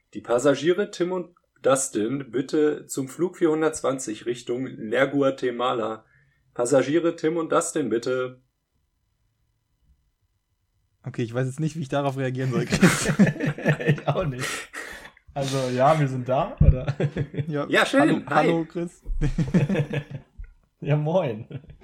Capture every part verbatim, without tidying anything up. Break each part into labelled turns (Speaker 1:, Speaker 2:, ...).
Speaker 1: Die Passagiere Tim und Dustin bitte zum Flug vierhundertzwanzig Richtung Ler Guatemala. Passagiere Tim und Dustin bitte.
Speaker 2: Okay, ich weiß jetzt nicht, wie ich darauf reagieren soll.
Speaker 3: Ich auch nicht. Also, ja, wir sind da, oder?
Speaker 1: Ja, ja schön.
Speaker 2: Hallo,
Speaker 1: Hi.
Speaker 2: hallo Chris.
Speaker 3: Ja, moin.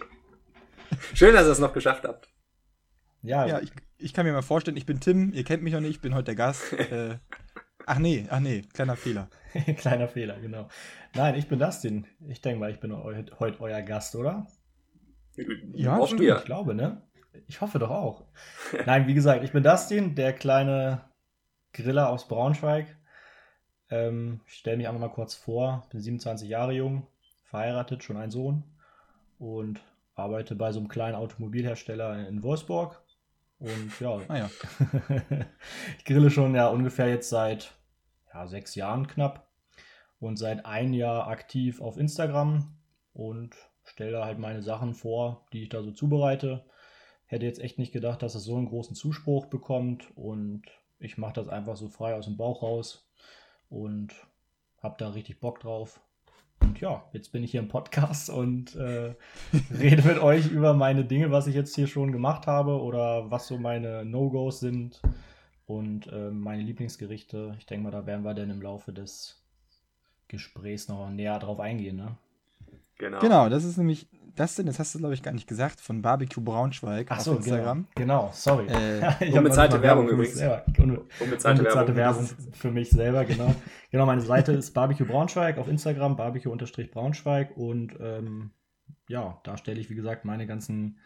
Speaker 1: Schön, dass ihr es noch geschafft habt.
Speaker 3: Ja,
Speaker 2: Ja, ich, ich kann mir mal vorstellen, ich bin Tim, ihr kennt mich noch nicht, ich bin heute der Gast. Äh, ach nee, ach nee, kleiner Fehler.
Speaker 3: Kleiner Fehler, genau. Nein, ich bin Dustin. Ich denke mal, ich bin eu- heute euer Gast, oder?
Speaker 2: Ja,
Speaker 1: hoffen wir.
Speaker 3: Ich glaube, ne? Ich hoffe doch auch. Nein, wie gesagt, ich bin Dustin, der kleine Griller aus Braunschweig. Ähm, ich stelle mich einfach mal kurz vor. Bin siebenundzwanzig Jahre jung, verheiratet, schon einen Sohn und arbeite bei so einem kleinen Automobilhersteller in Wolfsburg. Und ja,
Speaker 2: Ah ja.
Speaker 3: ich grille schon ja ungefähr jetzt seit ja, sechs Jahren knapp und seit ein Jahr aktiv auf Instagram und stelle da halt meine Sachen vor, die ich da so zubereite. Hätte jetzt echt nicht gedacht, dass es so einen großen Zuspruch bekommt und ich mache das einfach so frei aus dem Bauch raus und habe da richtig Bock drauf. Und ja, jetzt bin ich hier im Podcast und äh, rede mit euch über meine Dinge, was ich jetzt hier schon gemacht habe oder was so meine No-Gos sind und äh, meine Lieblingsgerichte. Ich denke mal, da werden wir dann im Laufe des Gesprächs noch näher drauf eingehen, ne?
Speaker 1: Genau.
Speaker 2: Genau, das ist nämlich, das denn, das hast du glaube ich gar nicht gesagt, von Barbecue Braunschweig
Speaker 3: Ach
Speaker 2: auf
Speaker 3: so,
Speaker 2: Instagram.
Speaker 3: Genau, genau, sorry.
Speaker 2: Äh,
Speaker 3: Ich hab
Speaker 1: unbezahlte
Speaker 3: manchmal
Speaker 1: Werbung
Speaker 3: für mich
Speaker 1: übrigens.
Speaker 3: selber. Unbe
Speaker 1: Unbezahlte
Speaker 3: unbezahlte
Speaker 1: Werbung.
Speaker 3: Werbung für mich selber, genau. Genau, meine Seite ist Barbecue Braunschweig auf Instagram, Barbecue-Braunschweig und ähm, ja, da stelle ich, wie gesagt, meine ganzen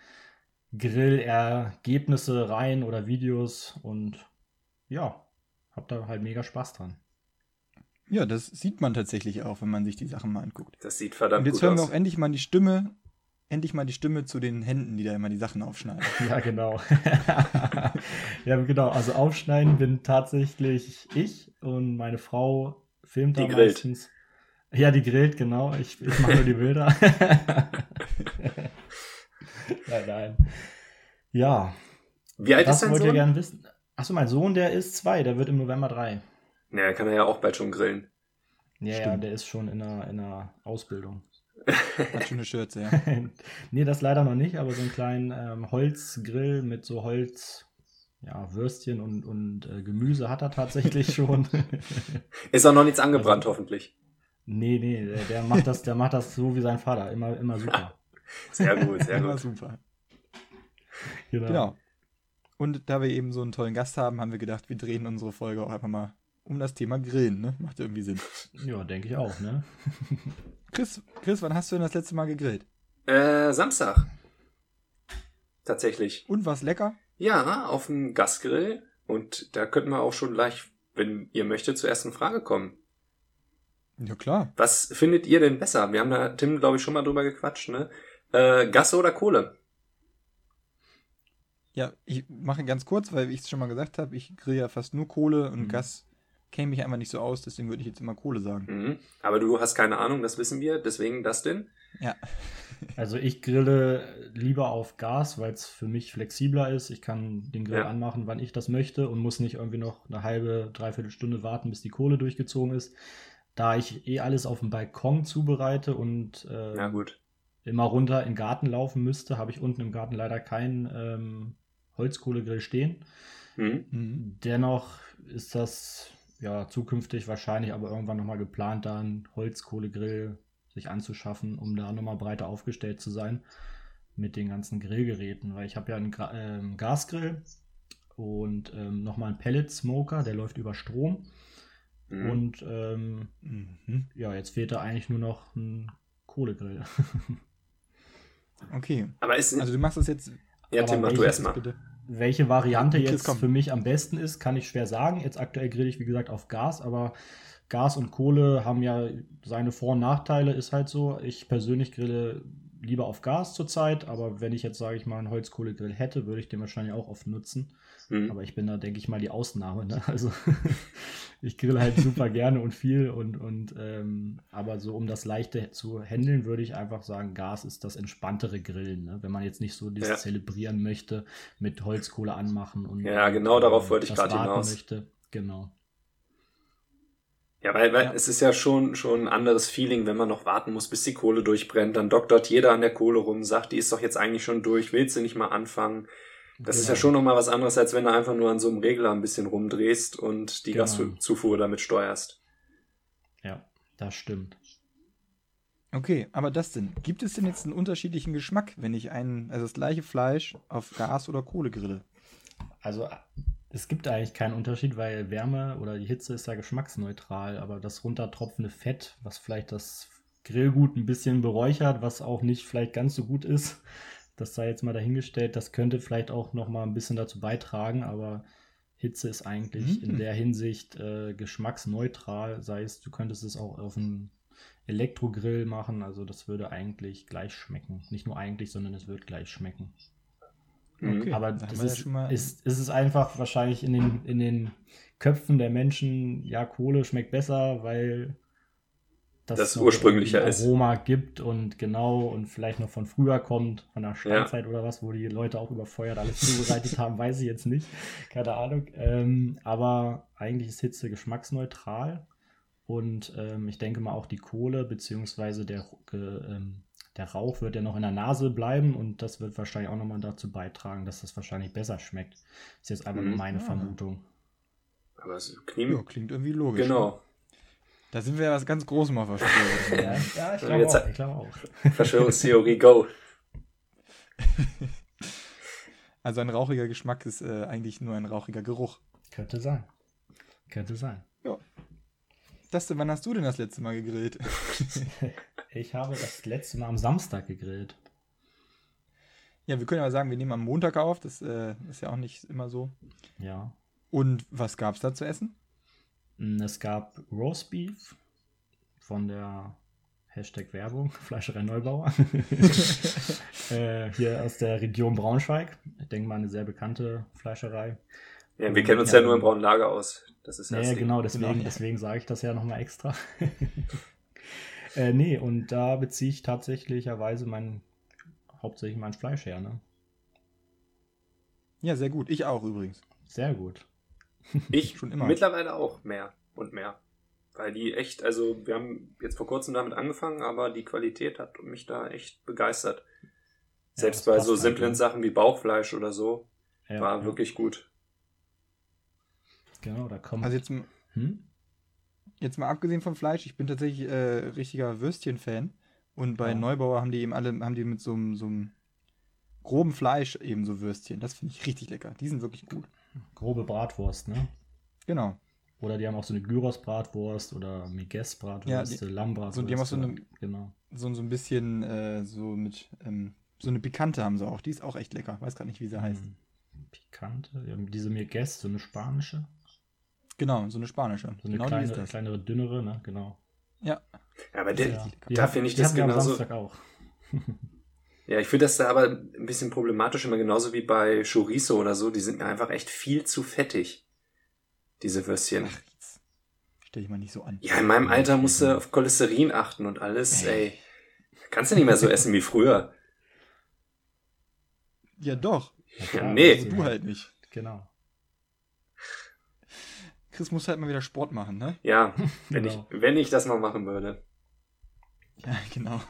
Speaker 3: Grillergebnisse rein oder Videos und ja, hab da halt mega Spaß dran.
Speaker 2: Ja, das sieht man tatsächlich auch, wenn man sich die Sachen mal anguckt.
Speaker 1: Das sieht verdammt
Speaker 2: Und jetzt
Speaker 1: gut
Speaker 2: hören wir
Speaker 1: aus.
Speaker 2: auch endlich mal die Stimme, endlich mal die Stimme zu den Händen, die da immer die Sachen aufschneiden.
Speaker 3: Ja, genau. Ja, genau. Also aufschneiden bin tatsächlich ich und meine Frau filmt da
Speaker 1: Die grillt.
Speaker 3: meistens. Ja, die grillt, genau. Ich, ich mache nur die Bilder. Nein, nein. Ja,
Speaker 1: Wie alt ist
Speaker 3: was
Speaker 1: dein
Speaker 3: wollt ihr
Speaker 1: Sohn?
Speaker 3: gerne wissen? Achso, mein Sohn, der ist zwei, der wird im November drei.
Speaker 1: Naja, kann er ja auch bald schon grillen.
Speaker 3: Ja, ja,
Speaker 2: Stimmt.
Speaker 3: der ist schon in einer, in einer Ausbildung.
Speaker 2: Hat schon eine Schürze, ja.
Speaker 3: Nee, das leider noch nicht, aber so einen kleinen ähm, Holzgrill mit so Holz, ja, Würstchen und, und äh, Gemüse hat er tatsächlich schon.
Speaker 1: Ist auch noch nichts angebrannt,
Speaker 3: Also-
Speaker 1: hoffentlich.
Speaker 3: Nee, nee, der, der macht das, der macht das so wie sein Vater, immer, immer super.
Speaker 1: Sehr gut, sehr
Speaker 2: Immer
Speaker 1: gut.
Speaker 2: super.
Speaker 3: Genau.
Speaker 2: Genau. Und da wir eben so einen tollen Gast haben, haben wir gedacht, wir drehen unsere Folge auch einfach mal um das Thema Grillen, ne? Macht irgendwie Sinn.
Speaker 3: Ja, denke ich auch, ne?
Speaker 2: Chris, Chris, wann hast du denn das letzte Mal gegrillt?
Speaker 1: Äh, Samstag. Tatsächlich.
Speaker 2: Und war's lecker?
Speaker 1: Ja, auf dem Gasgrill. Und da könnten wir auch schon gleich, wenn ihr möchtet, zur ersten Frage kommen.
Speaker 2: Ja, klar.
Speaker 1: Was findet ihr denn besser? Wir haben da, Tim, glaube ich, schon mal drüber gequatscht, ne? Äh, Gas oder Kohle?
Speaker 2: Ja, ich mache ganz kurz, weil ich es schon mal gesagt habe, ich grill ja fast nur Kohle und
Speaker 3: Mhm.
Speaker 2: Gas käme ich einfach nicht so aus, deswegen würde ich jetzt immer Kohle sagen.
Speaker 1: Mhm. Aber du hast keine Ahnung, das wissen wir. Deswegen das denn?
Speaker 2: Ja.
Speaker 3: Also ich grille lieber auf Gas, weil es für mich flexibler ist. Ich kann den Grill
Speaker 1: Ja.
Speaker 3: anmachen, wann ich das möchte und muss nicht irgendwie noch eine halbe, dreiviertel Stunde warten, bis die Kohle durchgezogen ist. Da ich eh alles auf dem Balkon zubereite und ähm,
Speaker 1: Na gut.
Speaker 3: immer runter in den Garten laufen müsste, habe ich unten im Garten leider keinen ähm, Holzkohlegrill stehen.
Speaker 1: Mhm.
Speaker 2: Mhm.
Speaker 3: Dennoch ist das ja zukünftig wahrscheinlich aber irgendwann nochmal geplant, da einen Holzkohlegrill sich anzuschaffen, um da nochmal breiter aufgestellt zu sein mit den ganzen Grillgeräten, weil ich habe ja einen Gra ähm, Gasgrill und ähm, nochmal einen Pellet-Smoker, der läuft über Strom
Speaker 1: Mhm.
Speaker 3: und ähm,
Speaker 2: Mhm.
Speaker 3: ja, jetzt fehlt da eigentlich nur noch ein Kohlegrill.
Speaker 2: Okay.
Speaker 1: Aber ist
Speaker 2: Also du machst das jetzt
Speaker 1: ja,
Speaker 3: aber
Speaker 1: Tim, mach du
Speaker 3: welches
Speaker 1: erstmal.
Speaker 2: bitte.
Speaker 3: Welche Variante
Speaker 2: Chris,
Speaker 3: jetzt
Speaker 2: komm.
Speaker 3: für mich am besten ist, kann ich schwer sagen. Jetzt aktuell grill ich, wie gesagt, auf Gas, aber Gas und Kohle haben ja seine Vor- und Nachteile, ist halt so. Ich persönlich grille lieber auf Gas zurzeit, aber wenn ich jetzt, sage ich mal, einen Holzkohlegrill hätte, würde ich den wahrscheinlich auch oft nutzen.
Speaker 1: Mhm.
Speaker 3: Aber ich bin da, denke ich mal, die Ausnahme. Ne? Also ich grill halt super gerne und viel und, und ähm, aber so um das Leichte zu handeln, würde ich einfach sagen, Gas ist das entspanntere Grillen. Ne? Wenn man jetzt nicht so dieses
Speaker 1: Ja.
Speaker 3: Zelebrieren möchte, mit Holzkohle anmachen und
Speaker 1: Ja, genau
Speaker 3: und,
Speaker 1: darauf
Speaker 3: ähm,
Speaker 1: wollte ich
Speaker 3: das
Speaker 1: gerade
Speaker 3: warten
Speaker 1: hinaus.
Speaker 3: möchte. Genau.
Speaker 1: Ja, weil, weil
Speaker 2: Ja.
Speaker 1: es ist ja schon, schon ein anderes Feeling, wenn man noch warten muss, bis die Kohle durchbrennt. Dann doktert jeder an der Kohle rum, sagt, die ist doch jetzt eigentlich schon durch, willst du nicht mal anfangen? Das ist ja
Speaker 3: Genau.
Speaker 1: schon nochmal was anderes, als wenn du einfach nur an so einem Regler ein bisschen rumdrehst und die
Speaker 3: Genau.
Speaker 1: Gaszufuhr damit steuerst.
Speaker 3: Ja, das stimmt.
Speaker 2: Okay, aber das denn, gibt es denn jetzt einen unterschiedlichen Geschmack, wenn ich ein, also das gleiche Fleisch auf Gas oder Kohle grille?
Speaker 3: Also es gibt eigentlich keinen Unterschied, weil Wärme oder die Hitze ist ja geschmacksneutral, aber das runtertropfende Fett, was vielleicht das Grillgut ein bisschen beräuchert, was auch nicht vielleicht ganz so gut ist, das sei jetzt mal dahingestellt, das könnte vielleicht auch noch mal ein bisschen dazu beitragen, aber Hitze ist eigentlich
Speaker 2: Mhm.
Speaker 3: in der Hinsicht äh, geschmacksneutral, sei es, du könntest es auch auf einen Elektrogrill machen, also das würde eigentlich gleich schmecken. Nicht nur eigentlich, sondern es wird gleich schmecken.
Speaker 1: Mhm.
Speaker 2: Okay,
Speaker 3: Aber
Speaker 2: da haben
Speaker 3: das
Speaker 2: wir ja
Speaker 3: ist,
Speaker 2: schon mal-
Speaker 3: ist, ist es einfach wahrscheinlich in den, in den Köpfen der Menschen, ja, Kohle schmeckt besser, weil
Speaker 1: Das
Speaker 3: noch
Speaker 1: ursprünglicher
Speaker 3: irgendwie ein
Speaker 1: ist.
Speaker 3: Aroma gibt und genau und vielleicht noch von früher kommt, von der Steinzeit oder was, wo die Leute auch über Feuer da alles zubereitet haben, weiß ich jetzt nicht. Keine Ahnung. Ähm, aber eigentlich ist Hitze geschmacksneutral und ähm, ich denke mal auch die Kohle beziehungsweise der, äh, ähm, der Rauch wird ja noch in der Nase bleiben und das wird wahrscheinlich auch nochmal dazu beitragen, dass das wahrscheinlich besser schmeckt. Ist jetzt einfach nur
Speaker 1: Mhm.
Speaker 3: meine
Speaker 2: Ah.
Speaker 3: Vermutung.
Speaker 1: Aber es
Speaker 2: Ja,
Speaker 1: klingt,
Speaker 2: klingt irgendwie logisch. Ne?
Speaker 1: genau.
Speaker 2: Da sind wir ja was ganz Großem auf der Spur.
Speaker 3: Ja, ja ich
Speaker 1: Ja,
Speaker 3: glaube
Speaker 1: jetzt-
Speaker 3: auch. Ich glaube auch.
Speaker 1: Verschwörungstheorie, go.
Speaker 2: Also ein rauchiger Geschmack ist äh, eigentlich nur ein rauchiger Geruch.
Speaker 3: Könnte sein. Könnte sein.
Speaker 2: Das denn, wann hast du denn das letzte Mal gegrillt?
Speaker 3: Ich habe das letzte Mal am Samstag gegrillt.
Speaker 2: Ja, wir können aber sagen, wir nehmen am Montag auf. Das äh, ist ja auch nicht immer so.
Speaker 3: Ja.
Speaker 2: Und was gab's da zu essen?
Speaker 3: Mm, Es gab Roastbeef von der Hashtag Werbung, Fleischerei Neubauer. äh, hier aus der Region Braunschweig. Ich denke mal eine sehr bekannte Fleischerei.
Speaker 1: Ja, wir
Speaker 3: Und,
Speaker 1: kennen uns
Speaker 3: ja,
Speaker 1: ja nur im braunen Lager aus. Das ist ja
Speaker 3: Naja,
Speaker 1: das Ding.
Speaker 3: genau, deswegen,
Speaker 2: Genau.
Speaker 3: deswegen sage ich das ja nochmal extra. äh, nee, und da beziehe ich tatsächlicherweise mein, hauptsächlich mein Fleisch her, ne?
Speaker 2: Ja, sehr gut. Ich auch übrigens.
Speaker 3: Sehr gut.
Speaker 1: Ich
Speaker 2: Schon immer.
Speaker 1: mittlerweile auch mehr und mehr. Weil die echt, also wir haben jetzt vor kurzem damit angefangen, aber die Qualität hat mich da echt begeistert.
Speaker 3: Ja,
Speaker 1: Selbst
Speaker 3: das
Speaker 1: bei
Speaker 3: passt
Speaker 1: so
Speaker 3: halt,
Speaker 1: simplen
Speaker 3: ne?
Speaker 1: Sachen wie Bauchfleisch oder so,
Speaker 3: Ja,
Speaker 1: war
Speaker 3: ja.
Speaker 1: wirklich gut.
Speaker 3: Genau, da kommt.
Speaker 2: Also jetzt, m-
Speaker 3: hm?
Speaker 2: jetzt mal abgesehen vom Fleisch, ich bin tatsächlich äh, richtiger Würstchen-Fan. Und bei
Speaker 3: Ja.
Speaker 2: Neubauer haben die eben alle, haben die mit so einem so einem groben Fleisch eben so Würstchen. Das finde ich richtig lecker. Die sind wirklich gut.
Speaker 3: Grobe Bratwurst, ne?
Speaker 2: Genau.
Speaker 3: Oder die haben auch so eine Gyros-Bratwurst oder Miges-Bratwurst,
Speaker 2: Ja, die-
Speaker 3: Lammbratwurst.
Speaker 2: so- die haben auch so
Speaker 3: oder-
Speaker 2: eine-
Speaker 3: Genau.
Speaker 2: So, so ein bisschen äh, so mit, ähm, so eine Pikante haben sie auch. Die ist auch echt lecker. Weiß gerade nicht, wie sie heißt.
Speaker 3: Hm. Pikante. Ja, diese Miges, so eine spanische.
Speaker 2: Genau, so eine spanische.
Speaker 3: So eine
Speaker 2: genau die
Speaker 3: kleine,
Speaker 2: ist das.
Speaker 3: kleinere, dünnere, ne? Genau.
Speaker 2: Ja.
Speaker 1: Ja, aber der,
Speaker 3: Ja,
Speaker 2: die
Speaker 1: da finde ich
Speaker 3: die
Speaker 1: das
Speaker 3: hatten wir am
Speaker 1: genauso.
Speaker 3: Samstag auch.
Speaker 1: Ja, ich finde das da aber ein bisschen problematisch, immer genauso wie bei Chorizo oder so. Die sind mir einfach echt viel zu fettig. Diese Würstchen.
Speaker 2: Ach, jetzt stell dich mal nicht so an.
Speaker 1: Ja, in meinem Alter musst du auf Cholesterin achten und alles, ey. Kannst du nicht mehr so essen wie früher.
Speaker 2: Ja, doch.
Speaker 3: Ja,
Speaker 1: Ja,
Speaker 3: klar,
Speaker 1: nee.
Speaker 3: das ist-
Speaker 2: Du halt nicht.
Speaker 3: Genau.
Speaker 2: Chris muss halt mal wieder Sport machen, ne?
Speaker 1: Ja, wenn,
Speaker 3: Genau.
Speaker 1: ich, wenn ich das mal machen würde.
Speaker 2: Ja, genau.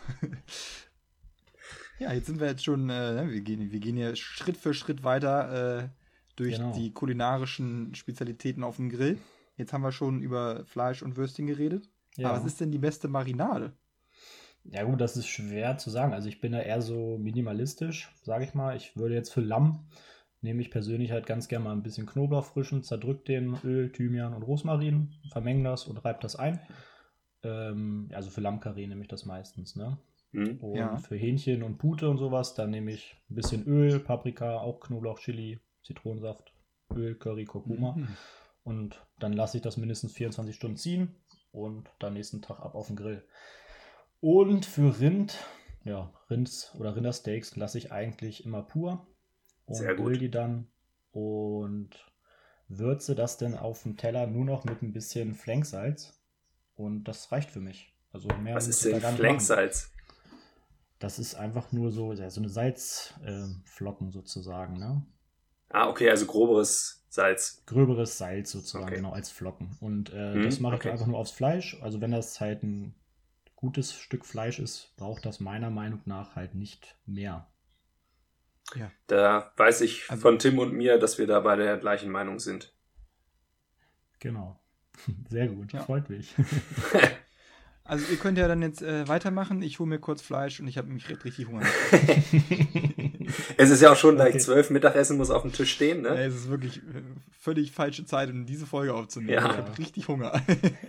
Speaker 2: Ja, jetzt sind wir jetzt schon, äh, wir gehen, wir gehen hier Schritt für Schritt weiter äh, durch
Speaker 3: Genau.
Speaker 2: die kulinarischen Spezialitäten auf dem Grill. Jetzt haben wir schon über Fleisch und Würstchen geredet.
Speaker 3: Ja.
Speaker 2: Aber was ist denn die beste Marinade?
Speaker 3: Ja gut, das ist schwer zu sagen. Also ich bin da eher so minimalistisch, sage ich mal. Ich würde jetzt für Lamm, nehme ich persönlich halt ganz gerne mal ein bisschen Knoblauch frischen, zerdrück den, Öl, Thymian und Rosmarin, vermenge das und reibe das ein. Ähm, also für Lammkarree nehme ich das meistens, ne?
Speaker 1: Hm?
Speaker 3: Und
Speaker 2: Ja.
Speaker 3: für Hähnchen und Pute und sowas, dann nehme ich ein bisschen Öl, Paprika, auch Knoblauch, Chili, Zitronensaft, Öl, Curry, Kurkuma.
Speaker 2: Mhm.
Speaker 3: Und dann lasse ich das mindestens vierundzwanzig Stunden ziehen und dann nächsten Tag ab auf den Grill. Und für Rind, ja, Rinds oder Rindersteaks lasse ich eigentlich immer pur und
Speaker 1: Sehr gut.
Speaker 3: grill die dann und würze das dann auf dem Teller nur noch mit ein bisschen Flanksalz und das reicht für mich. Also mehr
Speaker 1: Was
Speaker 3: muss
Speaker 1: ist
Speaker 3: ich da
Speaker 1: denn
Speaker 3: gar nicht machen.
Speaker 1: Flanksalz?
Speaker 3: Das ist einfach nur so, ja, so eine Salzflocken ähm, Flocken sozusagen, ne?
Speaker 1: Ah, okay, also groberes Salz.
Speaker 3: Gröberes Salz sozusagen,
Speaker 1: Okay.
Speaker 3: genau, als Flocken. Und äh,
Speaker 1: Hm,
Speaker 3: das mache ich
Speaker 1: okay.
Speaker 3: dann einfach nur aufs Fleisch. Also wenn das halt ein gutes Stück Fleisch ist, braucht das meiner Meinung nach halt nicht mehr.
Speaker 2: Ja.
Speaker 1: Da weiß ich
Speaker 2: Also-
Speaker 1: von Tim und mir, dass wir da bei der gleichen Meinung sind.
Speaker 3: Genau. Sehr gut,
Speaker 2: Ja.
Speaker 3: freut mich.
Speaker 2: Also ihr könnt ja dann jetzt äh, weitermachen. Ich hole mir kurz Fleisch und ich habe mich richtig Hunger.
Speaker 1: Es ist ja auch schon
Speaker 3: Okay.
Speaker 1: gleich zwölf, Mittagessen muss auf dem Tisch stehen,
Speaker 2: Ja,
Speaker 1: ne?
Speaker 2: es ist wirklich äh, völlig falsche Zeit, um diese Folge aufzunehmen.
Speaker 1: Ja.
Speaker 2: Ich habe richtig Hunger.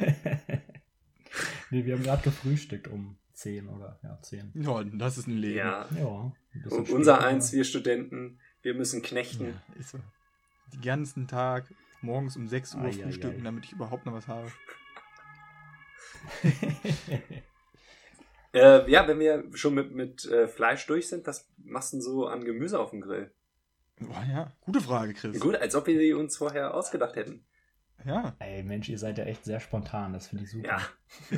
Speaker 3: Nee, wir haben gerade gefrühstückt um zehn oder ja, zehn.
Speaker 2: Ja, das ist ein Leben.
Speaker 1: Ja.
Speaker 3: Ja. ein bisschen
Speaker 1: Und unser
Speaker 3: später.
Speaker 1: eins, wir Studenten, wir müssen knechten.
Speaker 2: Ja, ist so. Den ganzen Tag morgens um sechs Uhr
Speaker 3: Ei, ei,
Speaker 2: frühstücken,
Speaker 3: ei.
Speaker 2: damit ich überhaupt noch was habe.
Speaker 1: Äh, ja, wenn wir schon mit, mit äh, Fleisch durch sind, was machst du denn so an Gemüse auf dem Grill?
Speaker 2: Boah, ja, gute Frage, Chris.
Speaker 1: Gut, als ob wir die uns vorher ausgedacht hätten.
Speaker 2: Ja.
Speaker 3: Ey, Mensch, ihr seid ja echt sehr spontan, das finde ich super.
Speaker 1: Ja.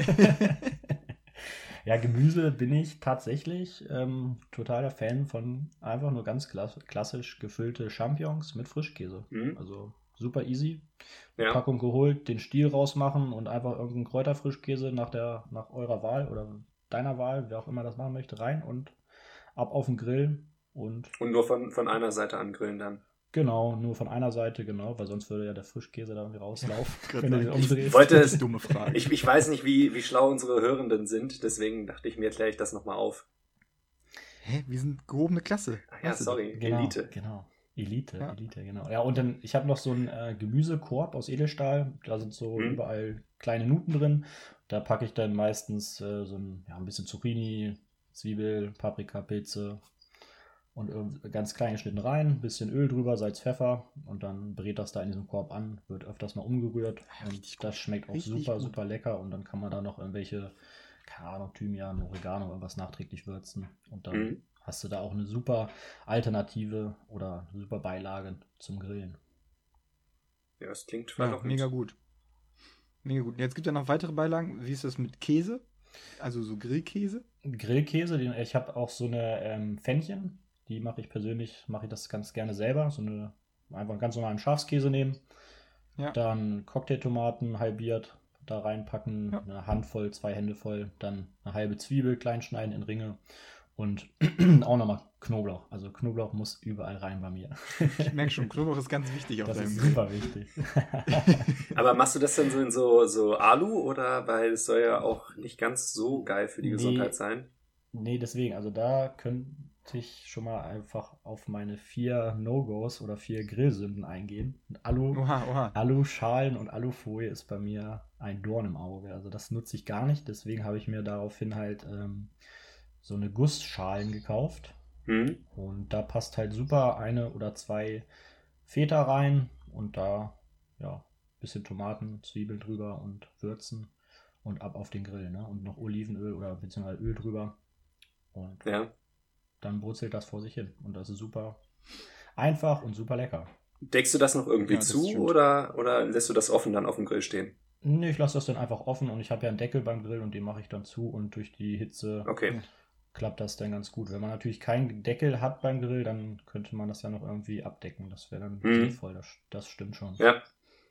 Speaker 3: Ja, Gemüse bin ich tatsächlich ähm, totaler Fan von einfach nur ganz klass klassisch gefüllte Champignons mit Frischkäse.
Speaker 1: Mhm.
Speaker 3: Also super easy.
Speaker 1: Ja.
Speaker 3: Packung geholt, den Stiel rausmachen und einfach irgendeinen Kräuterfrischkäse nach der nach eurer Wahl oder deiner Wahl, wer auch immer das machen möchte, rein und ab auf den Grill und
Speaker 1: Und nur von, von einer Seite angrillen dann.
Speaker 3: genau, nur von einer Seite, genau, weil sonst würde ja der Frischkäse da irgendwie rauslaufen,
Speaker 2: Grad
Speaker 3: wenn du den
Speaker 2: sagen, ich
Speaker 3: umdrehst.
Speaker 1: wollte-
Speaker 2: Das ist eine dumme Frage.
Speaker 1: Ich, ich weiß nicht, wie, wie schlau unsere Hörenden sind, deswegen dachte ich mir, kläre ich das nochmal auf.
Speaker 2: Hä? Wir sind gehobene Klasse.
Speaker 1: Ach ja,
Speaker 2: Weißt du
Speaker 1: sorry,
Speaker 3: Genau,
Speaker 1: Elite.
Speaker 3: Genau. Elite,
Speaker 2: Ja.
Speaker 3: Elite, genau. Ja, und dann, ich habe noch so einen äh, Gemüsekorb aus Edelstahl. Da sind so
Speaker 1: Hm.
Speaker 3: überall kleine Nuten drin. Da packe ich dann meistens äh, so ein, ja, ein bisschen Zucchini, Zwiebel, Paprika, Pilze und irgend- ganz klein geschnitten rein. Ein bisschen Öl drüber, Salz, Pfeffer. Und dann brät das da in diesem Korb an. Wird öfters mal umgerührt.
Speaker 2: Ja, richtig
Speaker 3: Und das schmeckt auch
Speaker 2: Richtig
Speaker 3: super,
Speaker 2: gut.
Speaker 3: super lecker. Und dann kann man da noch irgendwelche, keine Ahnung, Thymian, Oregano, irgendwas nachträglich würzen. Und dann
Speaker 1: Mhm.
Speaker 3: hast du da auch eine super Alternative oder eine super Beilage zum Grillen.
Speaker 1: Ja, das klingt
Speaker 2: Ja,
Speaker 1: verlockend.
Speaker 2: mega gut. Mega gut. Jetzt gibt es ja noch weitere Beilagen. Wie ist das mit Käse? Also so Grillkäse?
Speaker 3: Grillkäse, den, ich habe auch so eine ähm, Pfännchen, die mache ich persönlich, mache ich das ganz gerne selber. So eine, einfach einen ganz normalen Schafskäse nehmen,
Speaker 2: Ja.
Speaker 3: dann Cocktailtomaten halbiert, da reinpacken,
Speaker 2: Ja.
Speaker 3: eine Handvoll, zwei Hände voll, dann eine halbe Zwiebel klein schneiden in Ringe und auch nochmal Knoblauch. Also Knoblauch muss überall rein bei mir.
Speaker 2: Ich merke schon, Knoblauch ist ganz wichtig auf
Speaker 3: Das
Speaker 2: deinem
Speaker 3: ist
Speaker 2: Grill.
Speaker 3: super wichtig.
Speaker 1: Aber machst du das dann so in so, so Alu oder? Weil es soll ja auch nicht ganz so geil für die
Speaker 3: Nee.
Speaker 1: Gesundheit sein.
Speaker 3: Nee, deswegen, also da könnte ich schon mal einfach auf meine vier No-Gos oder vier Grillsünden eingehen. Alu,
Speaker 2: Oha, oha.
Speaker 3: Aluschalen und Alufolie ist bei mir ein Dorn im Auge. Also das nutze ich gar nicht. Deswegen habe ich mir daraufhin halt ähm, so eine Gussschalen gekauft.
Speaker 1: Hm?
Speaker 3: Und da passt halt super eine oder zwei Feta rein und da, ja, ein bisschen Tomaten, Zwiebeln drüber und Würzen und ab auf den Grill, ne? Und noch Olivenöl oder beziehungsweise Öl drüber. Und
Speaker 1: Ja.
Speaker 3: dann brutzelt das vor sich hin. Und das ist super einfach und super lecker.
Speaker 1: Deckst du das noch irgendwie
Speaker 2: Ja, das
Speaker 1: zu
Speaker 2: stimmt.
Speaker 1: oder, oder lässt du das offen dann auf dem Grill stehen?
Speaker 3: Nee, ich lasse das dann einfach offen und ich habe ja einen Deckel beim Grill und den mache ich dann zu und durch die Hitze
Speaker 1: Okay.
Speaker 3: klappt das dann ganz gut. Wenn man natürlich keinen Deckel hat beim Grill, dann könnte man das ja noch irgendwie abdecken. Das wäre dann
Speaker 1: Mhm.
Speaker 3: sinnvoll, das, das stimmt schon.
Speaker 1: Ja.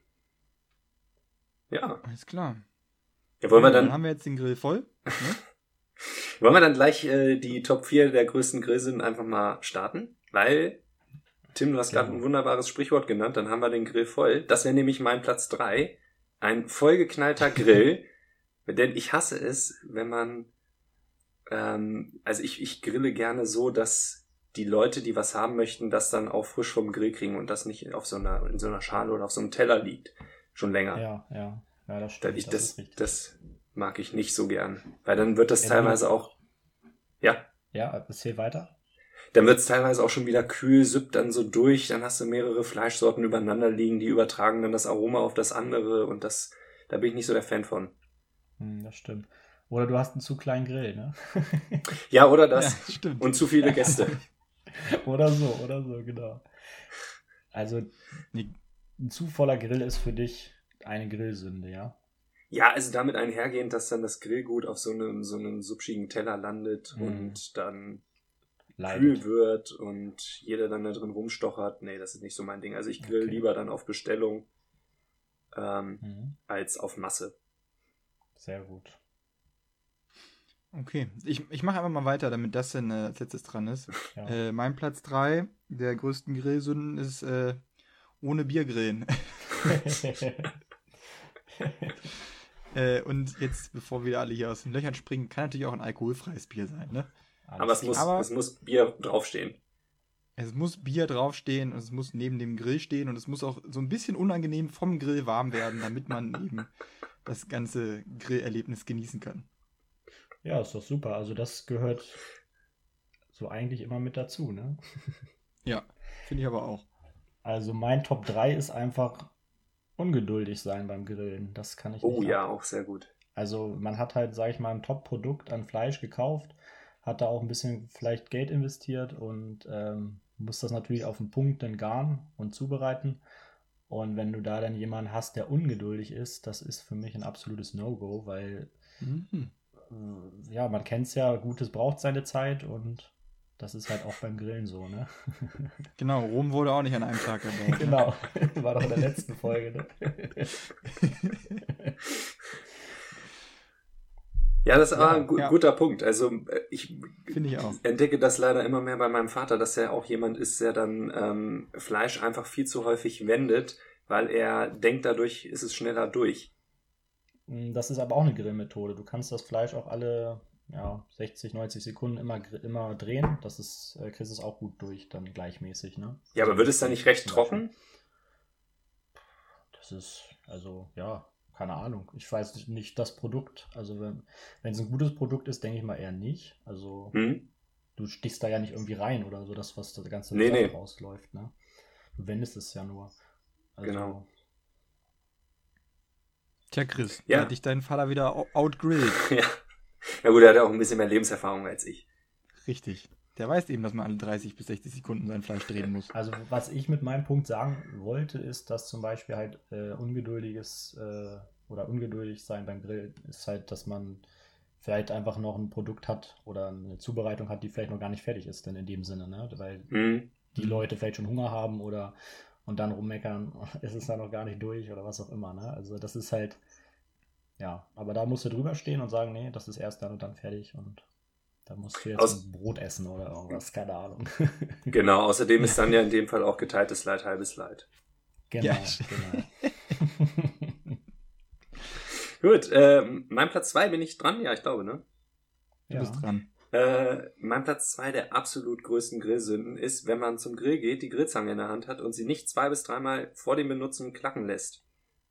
Speaker 1: Ja.
Speaker 2: Alles klar.
Speaker 1: Ja, wollen wir
Speaker 2: dann
Speaker 1: dann,
Speaker 2: haben wir jetzt den Grill voll. Ne?
Speaker 1: wollen wir dann gleich äh, die Top vier der größten Grillsünden einfach mal starten? Weil, Tim, du hast gerade
Speaker 3: Ja.
Speaker 1: ein wunderbares Sprichwort genannt, dann haben wir den Grill voll. Das wäre nämlich mein Platz drei. Ein vollgeknallter Grill. Denn ich hasse es, wenn man, ähm, also ich, ich grille gerne so, dass die Leute, die was haben möchten, das dann auch frisch vom Grill kriegen und das nicht auf so einer, in so einer Schale oder auf so einem Teller liegt. Schon länger.
Speaker 3: Ja, ja. Ja, das
Speaker 1: Das,
Speaker 3: stimmt.
Speaker 1: ich,
Speaker 3: das,
Speaker 1: das,
Speaker 3: ist richtig.
Speaker 1: das mag ich nicht so gern. Weil dann wird das
Speaker 3: Ja, dann-
Speaker 1: teilweise auch, ja,
Speaker 3: Ja, erzähl weiter.
Speaker 1: dann wird es teilweise auch schon wieder kühl, süppt dann so durch, dann hast du mehrere Fleischsorten übereinander liegen, die übertragen dann das Aroma auf das andere und das, da bin ich nicht so der Fan von.
Speaker 3: Hm, das stimmt. Oder du hast einen zu kleinen Grill, ne?
Speaker 1: Ja, oder das.
Speaker 2: Ja, stimmt.
Speaker 1: Und zu viele Gäste.
Speaker 3: Oder so, oder so, genau. Also,
Speaker 2: Nee.
Speaker 3: ein zu voller Grill ist für dich eine Grillsünde, ja?
Speaker 1: Ja, also damit einhergehend, dass dann das Grillgut auf so einem, so einem subschigen Teller landet
Speaker 3: Mhm.
Speaker 1: und dann, kühl wird und jeder dann da drin rumstochert. Nee, das ist nicht so mein Ding. Also ich grill
Speaker 3: Okay.
Speaker 1: lieber dann auf Bestellung ähm,
Speaker 3: Mhm.
Speaker 1: als auf Masse.
Speaker 3: Sehr gut.
Speaker 2: Okay, ich, ich mache einfach mal weiter, damit das dann äh, als letztes dran ist.
Speaker 3: Ja.
Speaker 2: Äh, mein Platz drei der größten Grillsünden ist äh, ohne Bier grillen. äh, und jetzt, bevor wir alle hier aus den Löchern springen, kann natürlich auch ein alkoholfreies Bier sein, ne?
Speaker 3: Alles
Speaker 1: Aber es muss,
Speaker 2: Aber-
Speaker 1: es muss Bier draufstehen.
Speaker 2: Es muss Bier draufstehen und es muss neben dem Grill stehen und es muss auch so ein bisschen unangenehm vom Grill warm werden, damit man eben das ganze Grillerlebnis genießen kann.
Speaker 3: Ja, ist doch super. Also das gehört so eigentlich immer mit dazu, ne?
Speaker 2: Ja, finde ich aber auch.
Speaker 3: Also mein Top drei ist einfach ungeduldig sein beim Grillen. Das kann ich
Speaker 1: Oh
Speaker 3: nicht
Speaker 1: ja,
Speaker 3: ab.
Speaker 1: auch sehr gut.
Speaker 3: Also man hat halt, sag ich mal, ein Top-Produkt an Fleisch gekauft, hat da auch ein bisschen vielleicht Geld investiert und ähm, muss das natürlich auf den Punkt dann garen und zubereiten. Und wenn du da dann jemanden hast, der ungeduldig ist, das ist für mich ein absolutes No-Go, weil
Speaker 2: Mhm.
Speaker 3: äh, ja, man kennt es ja, Gutes braucht seine Zeit und das ist halt auch beim Grillen so, ne?
Speaker 2: Genau, Rom wurde auch nicht an einem Tag erbaut.
Speaker 3: Genau, war doch in der letzten Folge, ne?
Speaker 1: Ja, das ist
Speaker 3: Ja,
Speaker 1: aber ein gu
Speaker 2: ja.
Speaker 1: guter Punkt. Also äh, ich
Speaker 2: Finde ich auch.
Speaker 1: entdecke das leider immer mehr bei meinem Vater, dass er auch jemand ist, der dann ähm, Fleisch einfach viel zu häufig wendet, weil er denkt, dadurch ist es schneller durch.
Speaker 3: Das ist aber auch eine Grillmethode. Du kannst das Fleisch auch alle ja, sechzig, neunzig Sekunden immer, gr- immer drehen. Das ist, äh, kriegst es auch gut durch, dann gleichmäßig, ne?
Speaker 1: Ja, aber
Speaker 3: Also
Speaker 1: wird es dann nicht recht
Speaker 3: zum Beispiel-
Speaker 1: trocken?
Speaker 3: Das ist, also, ja, keine Ahnung. Ich weiß nicht das Produkt. Also, wenn wenn es ein gutes Produkt ist, denke ich mal eher nicht. Also,
Speaker 1: Hm?
Speaker 3: du stichst da ja nicht irgendwie rein oder so, das, was das ganze
Speaker 1: Nee,
Speaker 3: Saft
Speaker 1: nee.
Speaker 3: rausläuft, ne? Du wendest es ja nur. Also,
Speaker 1: Genau.
Speaker 2: Tja, Chris,
Speaker 1: Ja.
Speaker 2: da hat dich dein Vater wieder au- outgrillt.
Speaker 1: Ja. Ja gut, er hat ja auch ein bisschen mehr Lebenserfahrung als ich.
Speaker 2: Richtig. Der weiß eben, dass man alle dreißig bis sechzig Sekunden sein Fleisch drehen muss.
Speaker 3: Also was ich mit meinem Punkt sagen wollte, ist, dass zum Beispiel halt äh, ungeduldiges äh, oder ungeduldig sein beim Grill ist halt, dass man vielleicht einfach noch ein Produkt hat oder eine Zubereitung hat, die vielleicht noch gar nicht fertig ist, denn in dem Sinne, ne? Weil
Speaker 1: Hm?
Speaker 3: die Leute vielleicht schon Hunger haben oder und dann rummeckern, ist es dann noch gar nicht durch oder was auch immer, ne? Also das ist halt, ja, aber da musst du drüber stehen und sagen, nee, das ist erst dann und dann fertig und da musst du jetzt
Speaker 1: Aus-
Speaker 3: ein Brot essen oder irgendwas, keine Ahnung.
Speaker 1: Genau, außerdem ist dann ja in dem Fall auch geteiltes Leid, halbes Leid.
Speaker 3: Genau,
Speaker 2: Ja.
Speaker 3: genau.
Speaker 1: Gut, ähm, mein Platz zwei bin ich dran? Ja, ich glaube, ne?
Speaker 2: Du
Speaker 3: Ja.
Speaker 2: bist dran.
Speaker 1: Äh, mein Platz zwei der absolut größten Grillsünden ist, wenn man zum Grill geht, die Grillzange in der Hand hat und sie nicht zwei bis dreimal vor dem Benutzen klacken lässt.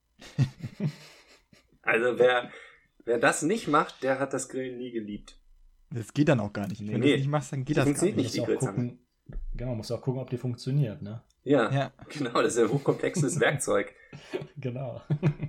Speaker 1: Also wer, wer das nicht macht, der hat das Grillen nie geliebt.
Speaker 2: Das geht dann auch gar nicht. Wenn du
Speaker 1: Nee.
Speaker 2: das nicht machst, dann geht
Speaker 1: Die
Speaker 2: das gar
Speaker 1: funktioniert
Speaker 2: nicht.
Speaker 3: Musst
Speaker 1: nicht,
Speaker 3: ja
Speaker 1: die
Speaker 3: auch
Speaker 1: Grillzange.
Speaker 3: gucken, genau, musst auch gucken, ob die funktioniert, ne?
Speaker 1: Ja,
Speaker 2: Ja,
Speaker 1: genau, das ist ein hochkomplexes Werkzeug.
Speaker 3: Genau.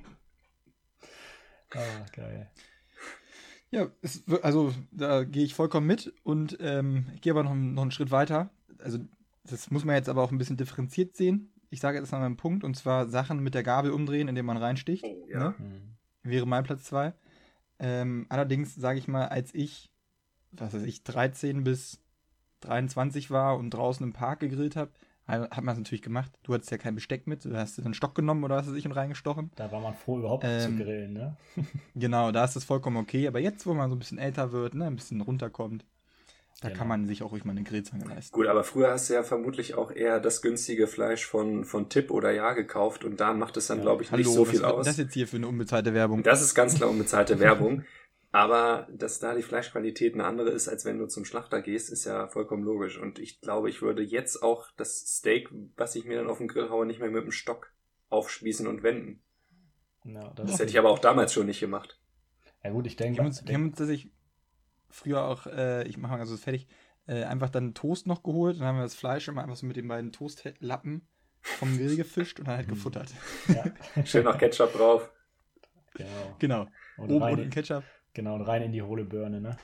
Speaker 3: Ah, geil.
Speaker 2: ja es, wir- also da gehe ich vollkommen mit und ähm, ich gehe aber noch, noch einen Schritt weiter. Also das muss man jetzt aber auch ein bisschen differenziert sehen. Ich sage jetzt mal meinen Punkt und zwar Sachen mit der Gabel umdrehen, indem man reinsticht.
Speaker 1: Oh, ja.
Speaker 2: Ne?
Speaker 3: Hm.
Speaker 2: Wäre mein Platz zwei. Ähm, allerdings sage ich mal, als ich, was weiß ich, dreizehn bis dreiundzwanzig war und draußen im Park gegrillt habe, hat man es natürlich gemacht. Du hattest ja kein Besteck mit, du hast dir einen Stock genommen oder hast du dich und reingestochen.
Speaker 3: Da war man froh, überhaupt
Speaker 2: Ähm,
Speaker 3: zu grillen, ne?
Speaker 2: Genau, da ist es vollkommen okay. Aber jetzt, wo man so ein bisschen älter wird, ne, ein bisschen runterkommt, da
Speaker 3: Genau.
Speaker 2: kann man sich auch ruhig mal eine Grillzange leisten.
Speaker 1: Gut, aber früher hast du ja vermutlich auch eher das günstige Fleisch von, von Tipp oder Ja gekauft und da macht es dann,
Speaker 3: Ja.
Speaker 1: glaube ich, nicht
Speaker 2: Hallo,
Speaker 1: so
Speaker 2: was
Speaker 1: viel
Speaker 2: wird denn
Speaker 1: aus.
Speaker 2: das jetzt hier für eine unbezahlte Werbung?
Speaker 1: Das ist ganz klar unbezahlte Werbung. Aber dass da die Fleischqualität eine andere ist, als wenn du zum Schlachter gehst, ist ja vollkommen logisch. Und ich glaube, ich würde jetzt auch das Steak, was ich mir dann auf den Grill haue, nicht mehr mit dem Stock aufspießen und wenden.
Speaker 3: Ja,
Speaker 1: Das hätte ich aber auch damals schon nicht gemacht.
Speaker 3: Ja gut, ich
Speaker 2: Die
Speaker 3: denke,
Speaker 2: haben uns, die haben uns tatsächlich früher auch, äh, ich mache mal also fertig, äh, einfach dann Toast noch geholt. Dann haben wir das Fleisch immer einfach so mit den beiden Toastlappen vom Grill gefischt und dann halt
Speaker 3: Hm.
Speaker 2: gefuttert.
Speaker 3: ja,
Speaker 1: Schön noch Ketchup drauf.
Speaker 3: genau.
Speaker 2: Genau.
Speaker 3: Und
Speaker 2: Oben
Speaker 3: rein,
Speaker 2: unten
Speaker 3: in,
Speaker 2: Ketchup.
Speaker 3: genau, und rein in die hohle Birne, ne?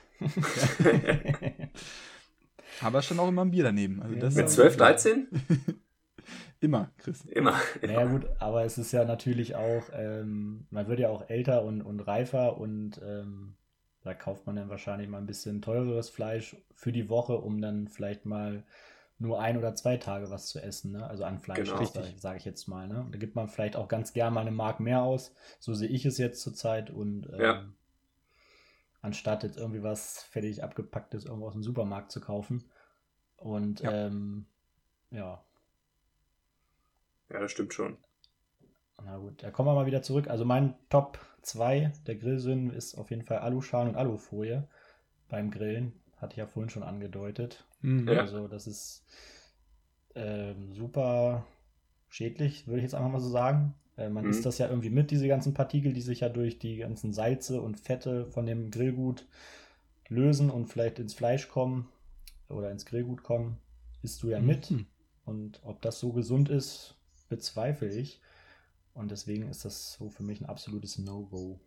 Speaker 2: Aber schon auch immer ein Bier daneben. Also
Speaker 3: Ja,
Speaker 2: das
Speaker 1: Mit
Speaker 3: ist
Speaker 1: zwölf, dreizehn?
Speaker 2: immer, Chris.
Speaker 1: Immer.
Speaker 3: Naja gut, aber es ist ja natürlich auch, ähm, man wird ja auch älter und, und reifer und ähm, Da kauft man dann wahrscheinlich mal ein bisschen teureres Fleisch für die Woche, um dann vielleicht mal nur ein oder zwei Tage was zu essen, ne? Also an Fleisch,
Speaker 1: Genau.
Speaker 3: sage sag ich jetzt mal. Ne? Da gibt man vielleicht auch ganz gern mal eine Mark mehr aus. So sehe ich es jetzt zurzeit. Und ähm,
Speaker 1: Ja.
Speaker 3: anstatt jetzt irgendwie was fertig abgepacktes irgendwo aus dem Supermarkt zu kaufen. Und
Speaker 2: Ja.
Speaker 3: ähm, ja,
Speaker 1: Ja, das stimmt schon.
Speaker 3: na gut, da kommen wir mal wieder zurück. Also mein Top zwei der Grillsünden ist auf jeden Fall Aluschalen und Alufolie beim Grillen. Hatte ich ja vorhin schon angedeutet.
Speaker 2: Mhm.
Speaker 1: Ja.
Speaker 3: Also das ist ähm, super schädlich, würde ich jetzt einfach mal so sagen. Äh, man
Speaker 1: Mhm.
Speaker 3: isst das ja irgendwie mit, diese ganzen Partikel, die sich ja durch die ganzen Salze und Fette von dem Grillgut lösen und vielleicht ins Fleisch kommen oder ins Grillgut kommen, isst du ja mit.
Speaker 2: Mhm.
Speaker 3: Und ob das so gesund ist, bezweifle ich. Und deswegen ist das so für mich ein absolutes No-Go.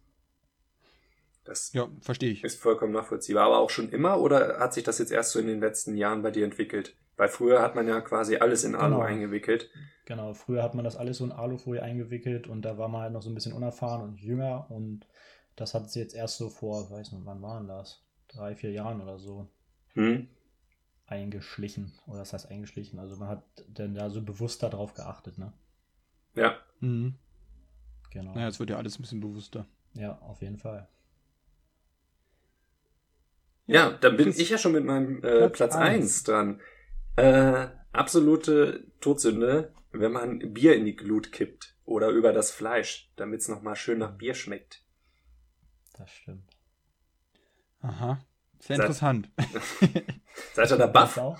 Speaker 1: Das
Speaker 2: Ja, verstehe ich.
Speaker 1: ist vollkommen nachvollziehbar. Aber auch schon immer oder hat sich das jetzt erst so in den letzten Jahren bei dir entwickelt? Weil früher hat man ja quasi alles in Alu
Speaker 3: Genau.
Speaker 1: eingewickelt.
Speaker 3: Genau, früher hat man das alles so in Alufolie eingewickelt und da war man halt noch so ein bisschen unerfahren und jünger und das hat sich jetzt erst so vor, weiß nicht, wann waren das? Drei, vier Jahren oder so
Speaker 1: Hm?
Speaker 3: eingeschlichen. Oder das heißt eingeschlichen, also man hat dann da so bewusst darauf geachtet, ne?
Speaker 1: Ja.
Speaker 2: Mhm.
Speaker 3: Genau.
Speaker 2: Naja, es wird ja alles ein bisschen bewusster.
Speaker 3: Ja, auf jeden Fall.
Speaker 1: Ja, dann bin
Speaker 2: Chris,
Speaker 1: ich ja schon mit meinem äh,
Speaker 2: Platz
Speaker 1: Platz
Speaker 2: eins.
Speaker 1: eins dran. Äh, absolute Todsünde, wenn man Bier in die Glut kippt oder über das Fleisch, damit es nochmal schön nach Bier schmeckt.
Speaker 3: Das stimmt.
Speaker 2: Aha. Sehr
Speaker 1: Seit-
Speaker 2: interessant.
Speaker 1: Seid ihr da
Speaker 3: Das
Speaker 1: baff?
Speaker 3: auch?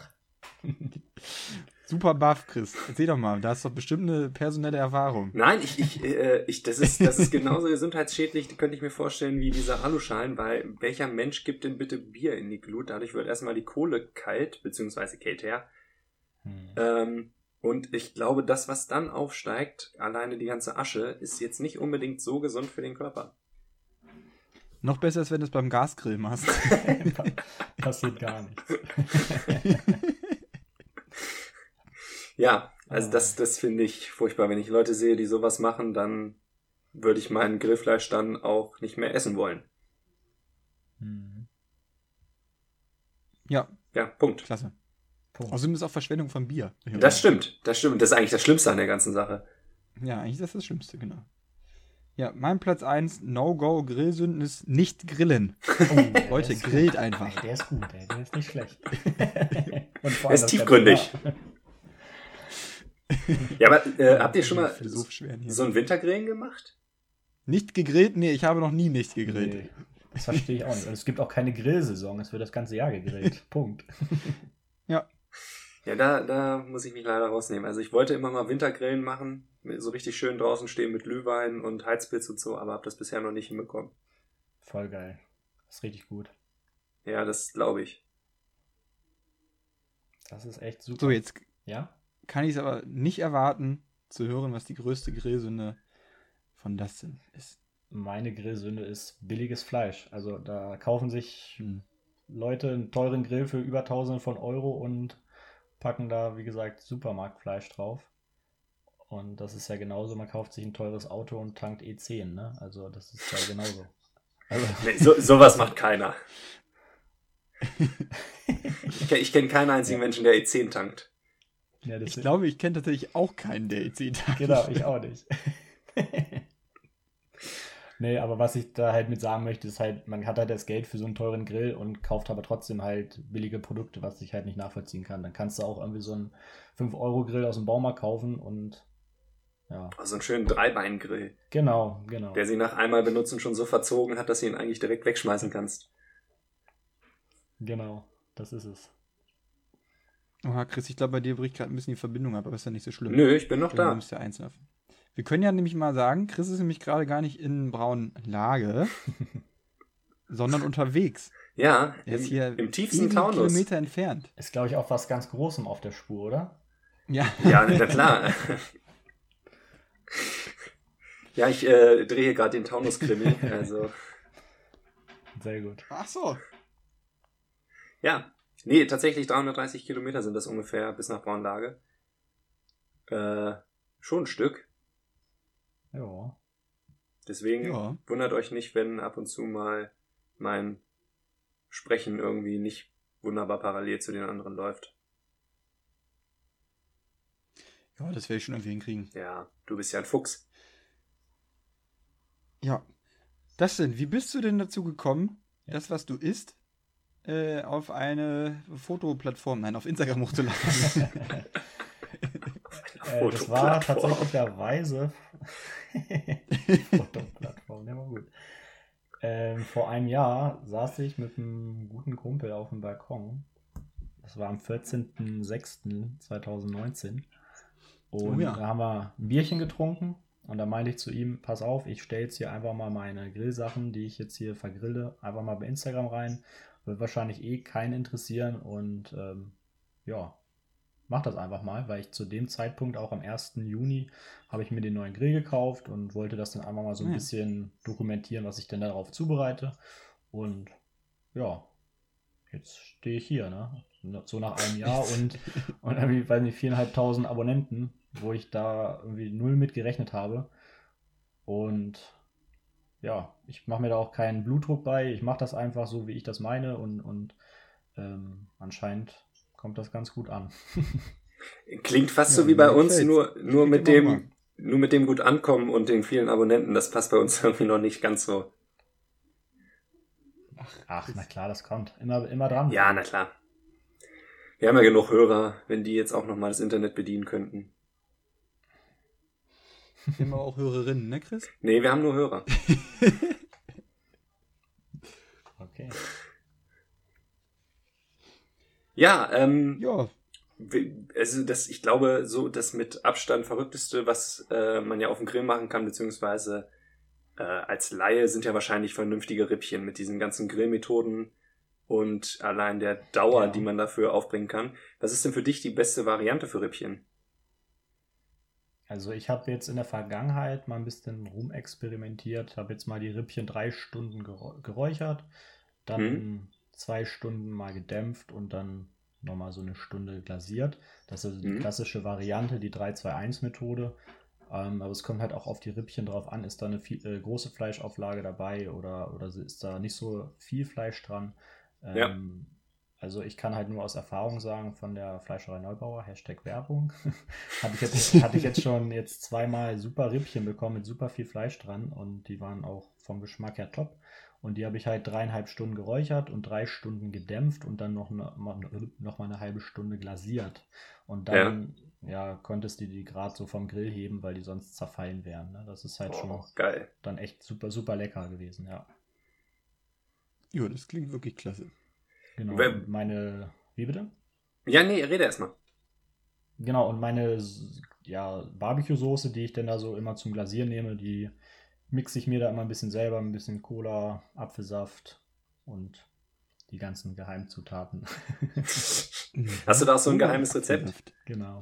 Speaker 2: Super buff, Chris. Erzähl doch mal, da hast doch bestimmt eine personelle Erfahrung.
Speaker 1: Nein, ich, ich, äh, ich, das ist, das ist genauso gesundheitsschädlich, könnte ich mir vorstellen, wie diese Aluschalen, weil welcher Mensch gibt denn bitte Bier in die Glut? Dadurch wird erstmal die Kohle kalt, beziehungsweise kälter.
Speaker 3: Hm.
Speaker 1: Ähm, und ich glaube, das, was dann aufsteigt, alleine die ganze Asche, ist jetzt nicht unbedingt so gesund für den Körper.
Speaker 2: Noch besser ist, wenn du es beim Gasgrill machst.
Speaker 3: Passiert gar nichts.
Speaker 1: Ja, also
Speaker 3: Ah.
Speaker 1: das, das finde ich furchtbar. Wenn ich Leute sehe, die sowas machen, dann würde ich mein Grillfleisch dann auch nicht mehr essen wollen.
Speaker 3: Hm.
Speaker 2: Ja,
Speaker 1: Ja, Punkt.
Speaker 2: klasse.
Speaker 3: Punkt.
Speaker 2: Außerdem ist es auch Verschwendung von Bier.
Speaker 1: Das stimmt, das stimmt. Das ist eigentlich das Schlimmste an der ganzen Sache.
Speaker 2: Ja, eigentlich ist das das Schlimmste, genau. Ja, mein Platz eins, No-Go-Grillsünden ist nicht grillen.
Speaker 3: Oh, der
Speaker 2: Leute,
Speaker 3: ist
Speaker 2: grillt
Speaker 3: gut.
Speaker 2: einfach.
Speaker 3: Ey, der ist gut, ey, der ist nicht schlecht. Und vor
Speaker 1: Er ist
Speaker 3: das
Speaker 1: tiefgründig.
Speaker 3: ganze Jahr.
Speaker 1: Ja, aber äh, habt ihr schon mal
Speaker 2: Philosophisch werden hier.
Speaker 1: so ein Wintergrillen gemacht?
Speaker 2: Nicht gegrillt? Nee, ich habe noch nie nicht gegrillt.
Speaker 3: Nee, das verstehe ich auch nicht. Und es gibt auch keine Grillsaison, es wird das ganze Jahr gegrillt. Punkt.
Speaker 2: Ja,
Speaker 1: Ja, da, da muss ich mich leider rausnehmen. Also ich wollte immer mal Wintergrillen machen, mit- so richtig schön draußen stehen mit Glühwein und Heizpilz und so, aber habe das bisher noch nicht hinbekommen.
Speaker 3: Voll geil. Das ist richtig gut.
Speaker 1: Ja, das glaube ich.
Speaker 3: Das ist echt super.
Speaker 2: so jetzt
Speaker 3: Ja?
Speaker 2: kann ich es aber nicht erwarten, zu hören, was die größte Grillsünde von Dustin ist.
Speaker 3: Meine Grillsünde ist billiges Fleisch. Also da kaufen sich
Speaker 2: Hm.
Speaker 3: Leute einen teuren Grill für über Tausende von Euro und packen da, wie gesagt, Supermarktfleisch drauf. Und das ist ja genauso, man kauft sich ein teures Auto und tankt E zehn, ne? Also das ist ja genauso. Also,
Speaker 1: Nee, so, sowas macht keiner. Ich, kenn- ich kenne keinen einzigen Menschen, der E zehn tankt.
Speaker 3: ja, das
Speaker 2: Ich glaube, ich kenne tatsächlich auch keinen, der E C tankt.
Speaker 3: Genau, ich auch nicht. Nee, aber was ich da halt mit sagen möchte, ist halt, man hat halt das Geld für so einen teuren Grill und kauft aber trotzdem halt billige Produkte, was ich halt nicht nachvollziehen kann. Dann kannst du auch irgendwie so einen fünf Euro Grill aus dem Baumarkt kaufen und ja,
Speaker 1: Also einen schönen Dreibeingrill,
Speaker 3: genau, genau.
Speaker 1: der sie nach einmal benutzen schon so verzogen hat, dass du ihn eigentlich direkt wegschmeißen kannst.
Speaker 3: Genau, das ist es.
Speaker 2: Oha, Chris, ich glaube, bei dir bricht gerade ein bisschen die Verbindung ab, aber ist ja nicht so schlimm.
Speaker 1: Nö, ich bin noch
Speaker 2: Du
Speaker 1: da.
Speaker 2: nimmst ja eins auf. Wir können ja nämlich mal sagen, Chris ist nämlich gerade gar nicht in Braunlage, sondern unterwegs.
Speaker 1: Ja,
Speaker 2: Er
Speaker 1: im,
Speaker 2: ist hier
Speaker 1: im tiefsten
Speaker 2: wenige
Speaker 1: Taunus.
Speaker 2: Kilometer entfernt.
Speaker 3: Ist, glaube ich, auch was ganz Großem auf der Spur, oder?
Speaker 2: Ja,
Speaker 1: Ja, na klar. Ja, ich äh, drehe gerade den Taunus-Krimi. Also,
Speaker 3: Sehr gut.
Speaker 2: ach so.
Speaker 1: ja. Nee, tatsächlich dreihundertdreißig Kilometer sind das ungefähr bis nach Braunlage. Äh, schon ein Stück.
Speaker 3: Ja.
Speaker 1: Deswegen
Speaker 2: Ja.
Speaker 1: wundert euch nicht, wenn ab und zu mal mein Sprechen irgendwie nicht wunderbar parallel zu den anderen läuft.
Speaker 2: Ja, das werde ich schon irgendwie hinkriegen.
Speaker 1: Ja, du bist ja ein Fuchs.
Speaker 2: Ja. Das denn, wie bist du denn dazu gekommen, ja. das, was du isst, äh, auf eine Fotoplattform, nein, auf Instagram hochzuladen?
Speaker 3: äh, das war tatsächlicherweise Fotoplattform, der war gut. Ähm, vor einem Jahr saß ich mit einem guten Kumpel auf dem Balkon. Das war am vierzehnten sechsten zweitausendneunzehn. Und oh ja. da haben wir ein Bierchen getrunken. Und da meinte ich zu ihm, pass auf, ich stelle jetzt hier einfach mal meine Grillsachen, die ich jetzt hier vergrille, einfach mal bei Instagram rein. Wird wahrscheinlich eh keinen interessieren. Und ähm, ja, mach das einfach mal, weil ich zu dem Zeitpunkt auch am ersten Juni habe ich mir den neuen Grill gekauft und wollte das dann einfach mal so ein ja. bisschen dokumentieren, was ich denn darauf zubereite. Und ja, jetzt stehe ich hier, ne? So nach einem Jahr und, und irgendwie, weiß nicht, viereinhalbtausend Abonnenten, wo ich da irgendwie null mit gerechnet habe. Und ja, ich mache mir da auch keinen Blutdruck bei. Ich mache das einfach so, wie ich das meine und, und ähm, anscheinend kommt das ganz gut an.
Speaker 1: Klingt fast ja, so wie bei uns, nur, nur, mit dem, nur mit dem gut ankommen und den vielen Abonnenten. Das passt bei uns irgendwie noch nicht ganz so.
Speaker 3: Ach, Ach na klar, das kommt. Immer, immer dran.
Speaker 1: Ja, na klar. Wir haben ja genug Hörer, wenn die jetzt auch nochmal das Internet bedienen könnten.
Speaker 2: Immer auch Hörerinnen, ne Chris?
Speaker 1: Nee, wir haben nur Hörer.
Speaker 3: Okay.
Speaker 1: Ja, ähm,
Speaker 2: ja.
Speaker 1: Also das, ich glaube, so das mit Abstand verrückteste, was äh, man ja auf dem Grill machen kann, beziehungsweise äh, als Laie sind ja wahrscheinlich vernünftige Rippchen mit diesen ganzen Grillmethoden und allein der Dauer, ja. die man dafür aufbringen kann. Was ist denn für dich die beste Variante für Rippchen?
Speaker 3: Also ich habe jetzt in der Vergangenheit mal ein bisschen rumexperimentiert, habe jetzt mal die Rippchen drei Stunden geräuchert, dann hm. zwei Stunden mal gedämpft und dann nochmal so eine Stunde glasiert. Das ist also die hm. klassische Variante, die drei zwei eins Methode. Ähm, aber es kommt halt auch auf die Rippchen drauf an, ist da eine viel, äh, große Fleischauflage dabei oder, oder ist da nicht so viel Fleisch dran. Ähm,
Speaker 1: ja.
Speaker 3: Also ich kann halt nur aus Erfahrung sagen von der Fleischerei Neubauer, Hashtag Werbung, hatte ich jetzt, hatte ich jetzt schon jetzt zweimal super Rippchen bekommen mit super viel Fleisch dran und die waren auch vom Geschmack her top. Und die habe ich halt dreieinhalb Stunden geräuchert und drei Stunden gedämpft und dann noch, eine, noch mal eine halbe Stunde glasiert. Und dann ja. Ja, konntest du die gerade so vom Grill heben, weil die sonst zerfallen wären. Ne? Das ist halt oh, schon
Speaker 1: geil.
Speaker 3: Dann echt super, super lecker gewesen, ja.
Speaker 2: Ja, das klingt wirklich klasse.
Speaker 3: Genau, und meine, wie bitte?
Speaker 1: Ja, nee, rede erstmal.
Speaker 3: Genau, und meine ja, Barbecue-Soße, die ich dann da so immer zum Glasieren nehme, die mixe ich mir da immer ein bisschen selber, ein bisschen Cola, Apfelsaft und die ganzen Geheimzutaten.
Speaker 1: Hast du da auch so ein geheimes Rezept?
Speaker 3: Genau.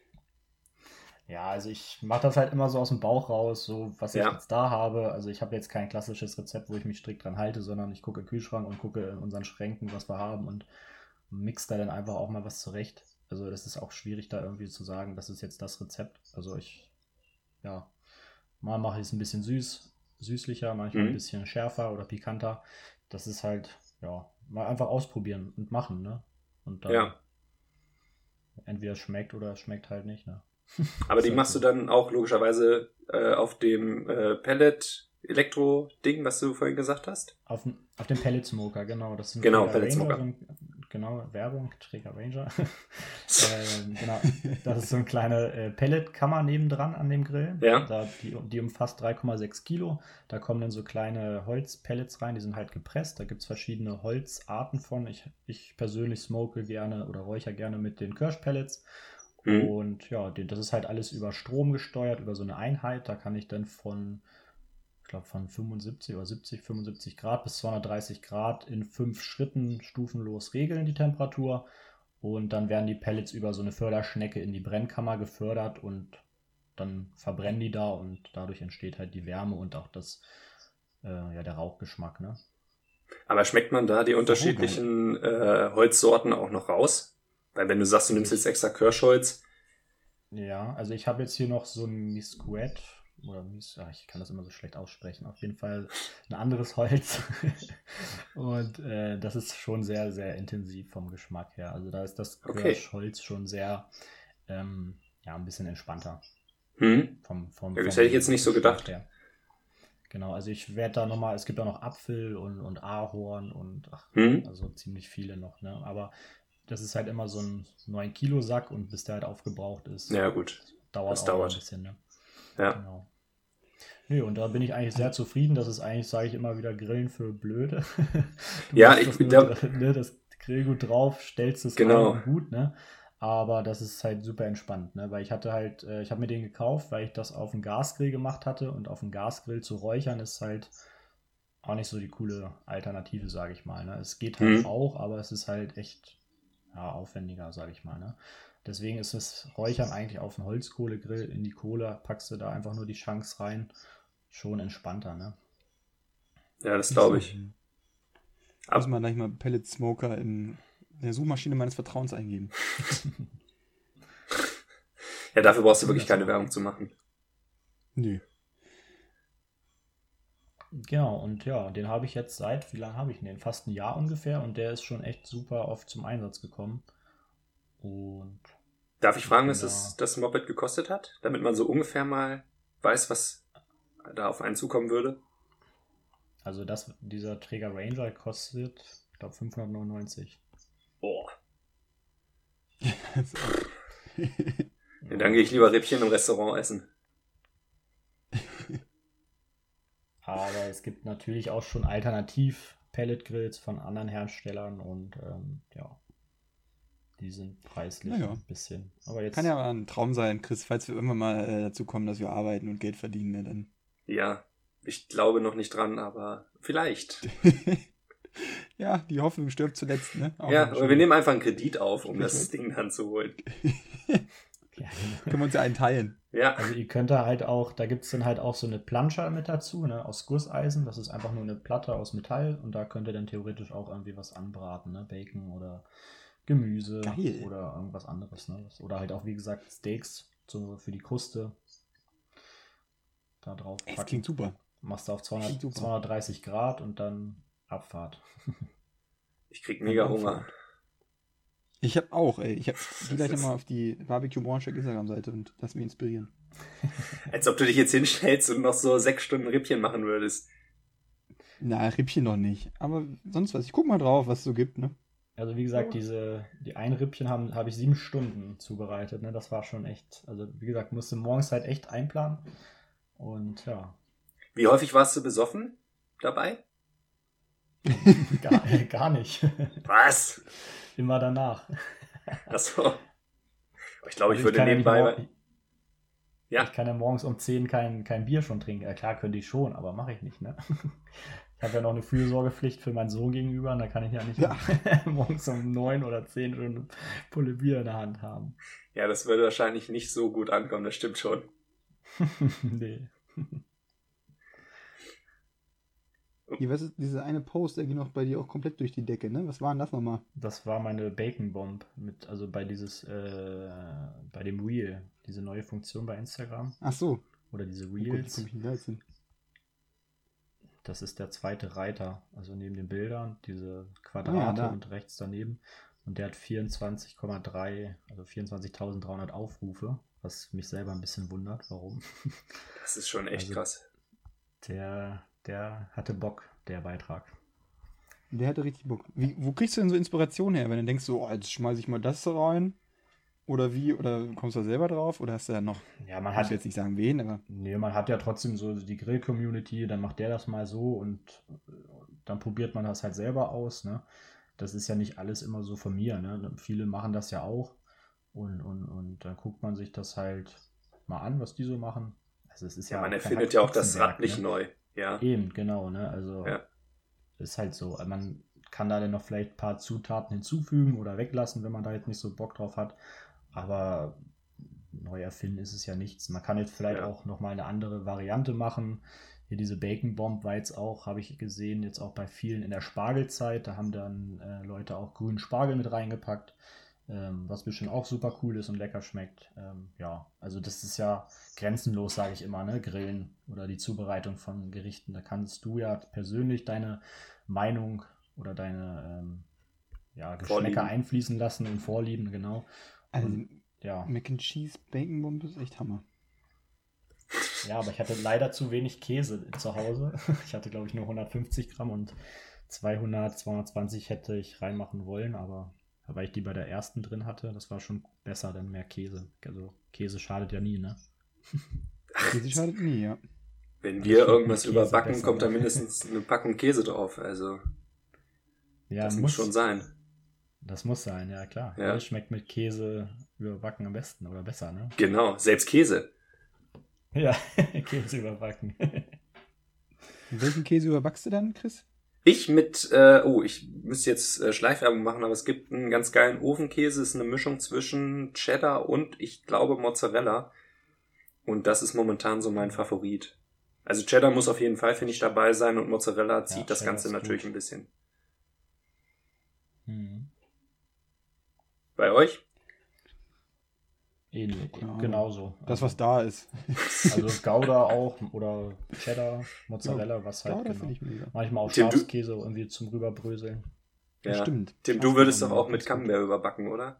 Speaker 3: Ja, also ich mache das halt immer so aus dem Bauch raus, so was ich ja. jetzt da habe. Also ich habe jetzt kein klassisches Rezept, wo ich mich strikt dran halte, sondern ich gucke im Kühlschrank und gucke in unseren Schränken, was wir haben und mix da dann einfach auch mal was zurecht. Also das ist auch schwierig, da irgendwie zu sagen, das ist jetzt das Rezept. Also ich, ja, mal mache ich es ein bisschen süß, süßlicher, manchmal mhm. ein bisschen schärfer oder pikanter. Das ist halt, ja, mal einfach ausprobieren und machen, ne? Und dann
Speaker 1: ja.
Speaker 3: entweder es schmeckt oder es schmeckt halt nicht, ne?
Speaker 1: Aber die machst du dann auch logischerweise äh, auf dem äh, Pellet-Elektro-Ding, was du vorhin gesagt hast?
Speaker 3: Auf, auf dem Pellet-Smoker, genau. Das sind
Speaker 1: genau, Pellet-Smoker.
Speaker 3: Genau, Werbung, Träger Ranger. äh, genau, das ist so eine kleine äh, Pelletkammer nebendran an dem Grill.
Speaker 1: Ja.
Speaker 3: Da, die, die umfasst drei Komma sechs Kilo. Da kommen dann so kleine Holzpellets rein, die sind halt gepresst. Da gibt es verschiedene Holzarten von. Ich, ich persönlich smoke gerne oder räuchere gerne mit den Kirschpellets. Mhm. Und ja, das ist halt alles über Strom gesteuert, über so eine Einheit. Da kann ich dann von, ich glaube, von fünfundsiebzig oder siebzig, fünfundsiebzig Grad bis zweihundertdreißig Grad in fünf Schritten stufenlos regeln, die Temperatur. Und dann werden die Pellets über so eine Förderschnecke in die Brennkammer gefördert und dann verbrennen die da und dadurch entsteht halt die Wärme und auch das, äh, ja, der Rauchgeschmack, ne?
Speaker 1: Aber schmeckt man da die unterschiedlichen äh, Holzsorten auch noch raus? Weil wenn du sagst, du nimmst jetzt extra Kirschholz.
Speaker 3: Ja, also ich habe jetzt hier noch so ein Misquette oder Mies, ach, ich kann das immer so schlecht aussprechen, auf jeden Fall ein anderes Holz. Und äh, das ist schon sehr, sehr intensiv vom Geschmack her. Also da ist das
Speaker 1: Okay.
Speaker 3: Kirschholz schon sehr, ähm, ja, ein bisschen entspannter.
Speaker 1: Hm?
Speaker 3: Vom, vom,
Speaker 1: Ja, das
Speaker 3: vom
Speaker 1: hätte ich jetzt nicht so
Speaker 3: Geschmack
Speaker 1: gedacht.
Speaker 3: her. Genau, also ich werde da nochmal, es gibt auch noch Apfel und, und Ahorn und ach,
Speaker 1: Hm?
Speaker 3: also ziemlich viele noch, ne? Aber das ist halt immer so ein neun Kilo Sack und bis der halt aufgebraucht ist,
Speaker 1: Ja, gut.
Speaker 3: dauert
Speaker 1: Das
Speaker 3: auch noch
Speaker 1: dauert.
Speaker 3: ein bisschen, ne?
Speaker 1: Ja.
Speaker 3: Genau. Nee, und da bin ich eigentlich sehr zufrieden. Das ist eigentlich, sage ich immer wieder, Grillen für Blöde. Du
Speaker 1: Ja,
Speaker 3: machst
Speaker 1: ich
Speaker 3: das, nur,
Speaker 1: da,
Speaker 3: dr- ne, das Grillgut drauf, stellst es rein
Speaker 1: genau.
Speaker 3: und gut, ne? Aber das ist halt super entspannt, ne? Weil ich hatte halt, äh, ich habe mir den gekauft, weil ich das auf dem Gasgrill gemacht hatte und auf dem Gasgrill zu räuchern ist halt auch nicht so die coole Alternative, sage ich mal, ne? Es geht halt
Speaker 1: Hm?
Speaker 3: auch, aber es ist halt echt ja, aufwendiger, sage ich mal, ne? Deswegen ist das Räuchern eigentlich auf dem Holzkohlegrill in die Kohle, packst du da einfach nur die Chunks rein, schon entspannter, ne?
Speaker 1: Ja, das glaube
Speaker 2: So,
Speaker 1: ich.
Speaker 2: hm.
Speaker 1: Ab-
Speaker 2: Muss man gleich mal Pellet Smoker in der Suchmaschine meines Vertrauens eingeben.
Speaker 1: Ja, dafür brauchst du wirklich
Speaker 3: Das
Speaker 1: keine
Speaker 3: auch.
Speaker 1: Werbung zu machen.
Speaker 2: Nö.
Speaker 3: Genau, und ja, den habe ich jetzt seit, wie lange habe ich den? Fast ein Jahr ungefähr und der ist schon echt super oft zum Einsatz gekommen. Und
Speaker 1: Darf ich
Speaker 3: ich
Speaker 1: fragen,
Speaker 3: bin
Speaker 1: was das,
Speaker 3: da,
Speaker 1: das Moped gekostet hat? Damit man so ungefähr mal weiß, was da auf einen zukommen würde.
Speaker 3: also das, dieser Träger Ranger kostet, ich glaube, fünfhundertneunundneunzig.
Speaker 1: Boah.
Speaker 2: Das ist auch-
Speaker 1: Ja, dann gehe ich lieber Rippchen im Restaurant essen.
Speaker 3: Aber es gibt natürlich auch schon Alternativ-Pellet-Grills von anderen Herstellern und ähm, ja, die sind preislich
Speaker 2: Naja.
Speaker 3: ein bisschen. Aber jetzt,
Speaker 2: Kann ja mal ein Traum sein, Chris, falls wir irgendwann mal äh, dazu kommen, dass wir arbeiten und Geld verdienen, ne, dann.
Speaker 1: Ja, ich glaube noch nicht dran, aber vielleicht.
Speaker 2: Ja, die Hoffnung stirbt zuletzt, ne? Auch
Speaker 1: Ja,
Speaker 2: noch
Speaker 1: aber wir
Speaker 2: schön.
Speaker 1: nehmen einfach einen Kredit auf, um
Speaker 2: Sprichwort.
Speaker 1: das Ding dann zu holen.
Speaker 3: ja,
Speaker 2: Können wir uns ja einen teilen.
Speaker 1: Ja,
Speaker 3: also ihr könnt da halt auch, da gibt es dann halt auch so eine Plansche mit dazu, ne, aus Gusseisen. Das ist einfach nur eine Platte aus Metall und da könnt ihr dann theoretisch auch irgendwie was anbraten, ne, Bacon oder Gemüse
Speaker 2: Geil.
Speaker 3: oder irgendwas anderes, ne. Oder halt auch, wie gesagt, Steaks so für die Kruste da drauf
Speaker 2: Ey, das
Speaker 3: packen.
Speaker 2: klingt super.
Speaker 3: Machst du auf
Speaker 2: Klingt
Speaker 3: zweihundert,
Speaker 2: super.
Speaker 3: zweihundertdreißig Grad und dann Abfahrt.
Speaker 1: ich krieg mega
Speaker 2: Dann
Speaker 1: Hunger.
Speaker 2: Abfahrt. Ich hab auch, ey. Ich hab, geh gleich nochmal auf die Barbecue-Braunschweig Instagram-Seite und lass mich inspirieren.
Speaker 1: Als ob du dich jetzt hinstellst und noch so sechs Stunden Rippchen machen würdest.
Speaker 2: Na, Rippchen noch nicht. Aber sonst was. Ich guck mal drauf, was es so gibt, ne?
Speaker 3: Also wie gesagt, diese, die ein Rippchen haben, habe ich sieben Stunden zubereitet, ne? Das war schon echt, also wie gesagt, musste morgens halt echt einplanen. Und ja,
Speaker 1: Wie häufig warst du besoffen dabei?
Speaker 3: gar, gar nicht.
Speaker 1: Was?
Speaker 3: Immer danach.
Speaker 1: Achso. Ich glaube, ich
Speaker 3: Also
Speaker 1: würde
Speaker 3: kann ja nicht
Speaker 1: nebenbei...
Speaker 3: mor-
Speaker 1: Ja.
Speaker 3: Ich kann ja morgens um zehn kein, kein Bier schon trinken. Ja, klar könnte ich schon, aber mache ich nicht, ne? Ich habe ja noch eine Fürsorgepflicht für meinen Sohn gegenüber und da kann ich ja nicht
Speaker 2: Ja.
Speaker 3: morgens um neun oder zehn schon eine Pulle Bier in der Hand haben.
Speaker 1: Ja, das würde wahrscheinlich nicht so gut ankommen, das stimmt schon.
Speaker 3: Nee.
Speaker 2: Hier, was ist diese eine Post, der ging noch bei dir auch komplett durch die Decke, ne? Was war denn das nochmal?
Speaker 3: Das war meine Bacon Bomb mit, also bei dieses, äh, bei dem Reel, diese neue Funktion bei Instagram
Speaker 2: Ach so.
Speaker 3: oder diese
Speaker 2: Oh Gott, wie
Speaker 3: Reels.
Speaker 2: komm ich denn da jetzt hin?
Speaker 3: Das ist der zweite Reiter, also neben den Bildern, diese
Speaker 2: Ah,
Speaker 3: Quadrate
Speaker 2: ja, da.
Speaker 3: und rechts daneben. Und der hat vierundzwanzig Komma drei, also vierundzwanzigtausenddreihundert Aufrufe, was mich selber ein bisschen wundert, warum.
Speaker 1: Das ist schon echt
Speaker 3: Also-
Speaker 1: krass.
Speaker 3: Der, der hatte Bock, der Beitrag.
Speaker 2: Der hatte richtig Bock. Wie, wo kriegst du denn so Inspiration her, wenn du denkst, so, oh, jetzt schmeiß ich mal das rein? Oder wie? Oder kommst du da selber drauf? Oder hast du ja noch,
Speaker 3: Ja, man
Speaker 2: ich
Speaker 3: hat
Speaker 2: muss jetzt nicht sagen wen, aber
Speaker 3: Nee, man hat ja trotzdem so die Grill-Community, dann macht der das mal so und äh, dann probiert man das halt selber aus, ne? Das ist ja nicht alles immer so von mir, ne? Viele machen das ja auch und, und, und dann guckt man sich das halt mal an, was die so machen. Also es ist
Speaker 1: Ja,
Speaker 3: ja,
Speaker 1: man
Speaker 3: kein
Speaker 1: erfindet ja auch das
Speaker 3: Hexenwerk,
Speaker 1: Rad nicht
Speaker 3: ne?
Speaker 1: neu. Ja.
Speaker 3: Eben, genau, ne? Also
Speaker 1: Ja.
Speaker 3: ist halt so. Man kann da dann noch vielleicht ein paar Zutaten hinzufügen oder weglassen, wenn man da jetzt nicht so Bock drauf hat. Aber neu erfinden ist es ja nichts. Man kann jetzt vielleicht
Speaker 1: Ja.
Speaker 3: auch nochmal eine andere Variante machen. Hier diese Bacon Bomb war jetzt auch, habe ich gesehen, jetzt auch bei vielen in der Spargelzeit. Da haben dann äh, Leute auch grünen Spargel mit reingepackt. ähm, was bestimmt auch super cool ist und lecker schmeckt. Ähm, ja, also das ist ja grenzenlos, sage ich immer, ne? Grillen oder die Zubereitung von Gerichten. Da kannst du ja persönlich deine Meinung oder deine ähm, ja, Geschmäcker
Speaker 1: Vorlieben.
Speaker 3: einfließen lassen und Vorlieben, genau.
Speaker 2: Also,
Speaker 3: Und ja.
Speaker 2: Mac and Cheese Bacon Bombe ist echt Hammer.
Speaker 3: Ja, aber ich hatte leider zu wenig Käse zu Hause. Ich hatte, glaube ich, nur hundertfünfzig Gramm und zweihundert, zweihundertzwanzig hätte ich reinmachen wollen, aber weil ich die bei der ersten drin hatte, das war schon besser, dann mehr Käse. Also Käse schadet ja nie, ne?
Speaker 2: Käse schadet nie, ja.
Speaker 1: Wenn
Speaker 3: Also
Speaker 1: wir
Speaker 3: schmeckt
Speaker 1: irgendwas
Speaker 3: mit Käse
Speaker 1: überbacken,
Speaker 3: besser,
Speaker 1: kommt da
Speaker 3: ne?
Speaker 1: mindestens eine Packung Käse drauf. Also
Speaker 3: Ja,
Speaker 1: das muss schon sein.
Speaker 3: Das muss sein, ja klar.
Speaker 1: Ja.
Speaker 3: Alles schmeckt mit Käse überbacken am besten oder besser, ne?
Speaker 1: Genau, selbst Käse.
Speaker 3: Ja, Käse überbacken.
Speaker 2: Und welchen Käse überbackst du dann, Chris?
Speaker 1: Ich mit, äh, oh, ich müsste jetzt äh, Schleifwerbung machen, aber es gibt einen ganz geilen Ofenkäse, ist eine Mischung zwischen Cheddar und ich glaube Mozzarella. Und das ist momentan so mein Favorit. Also Cheddar muss auf jeden Fall, finde ich, dabei sein und Mozzarella zieht
Speaker 3: Ja,
Speaker 1: das
Speaker 3: Cheddar
Speaker 1: Ganze
Speaker 3: ist
Speaker 1: natürlich
Speaker 3: gut.
Speaker 1: ein bisschen.
Speaker 3: Hm.
Speaker 1: Bei euch?
Speaker 3: Ähnlich,
Speaker 2: Ja.
Speaker 3: genauso.
Speaker 2: Das, was da ist.
Speaker 3: Also Gouda auch oder Cheddar, Mozzarella, was halt
Speaker 2: Gouda
Speaker 3: genau.
Speaker 2: finde ich mega.
Speaker 3: Manchmal auch
Speaker 1: Tim, du-
Speaker 3: Schafskäse irgendwie zum rüberbröseln.
Speaker 2: Ja, stimmt.
Speaker 1: Tim,
Speaker 2: Das
Speaker 1: du
Speaker 2: ist
Speaker 1: würdest
Speaker 2: auch
Speaker 1: doch auch mit
Speaker 2: ganz gut.
Speaker 1: Camembert überbacken, oder?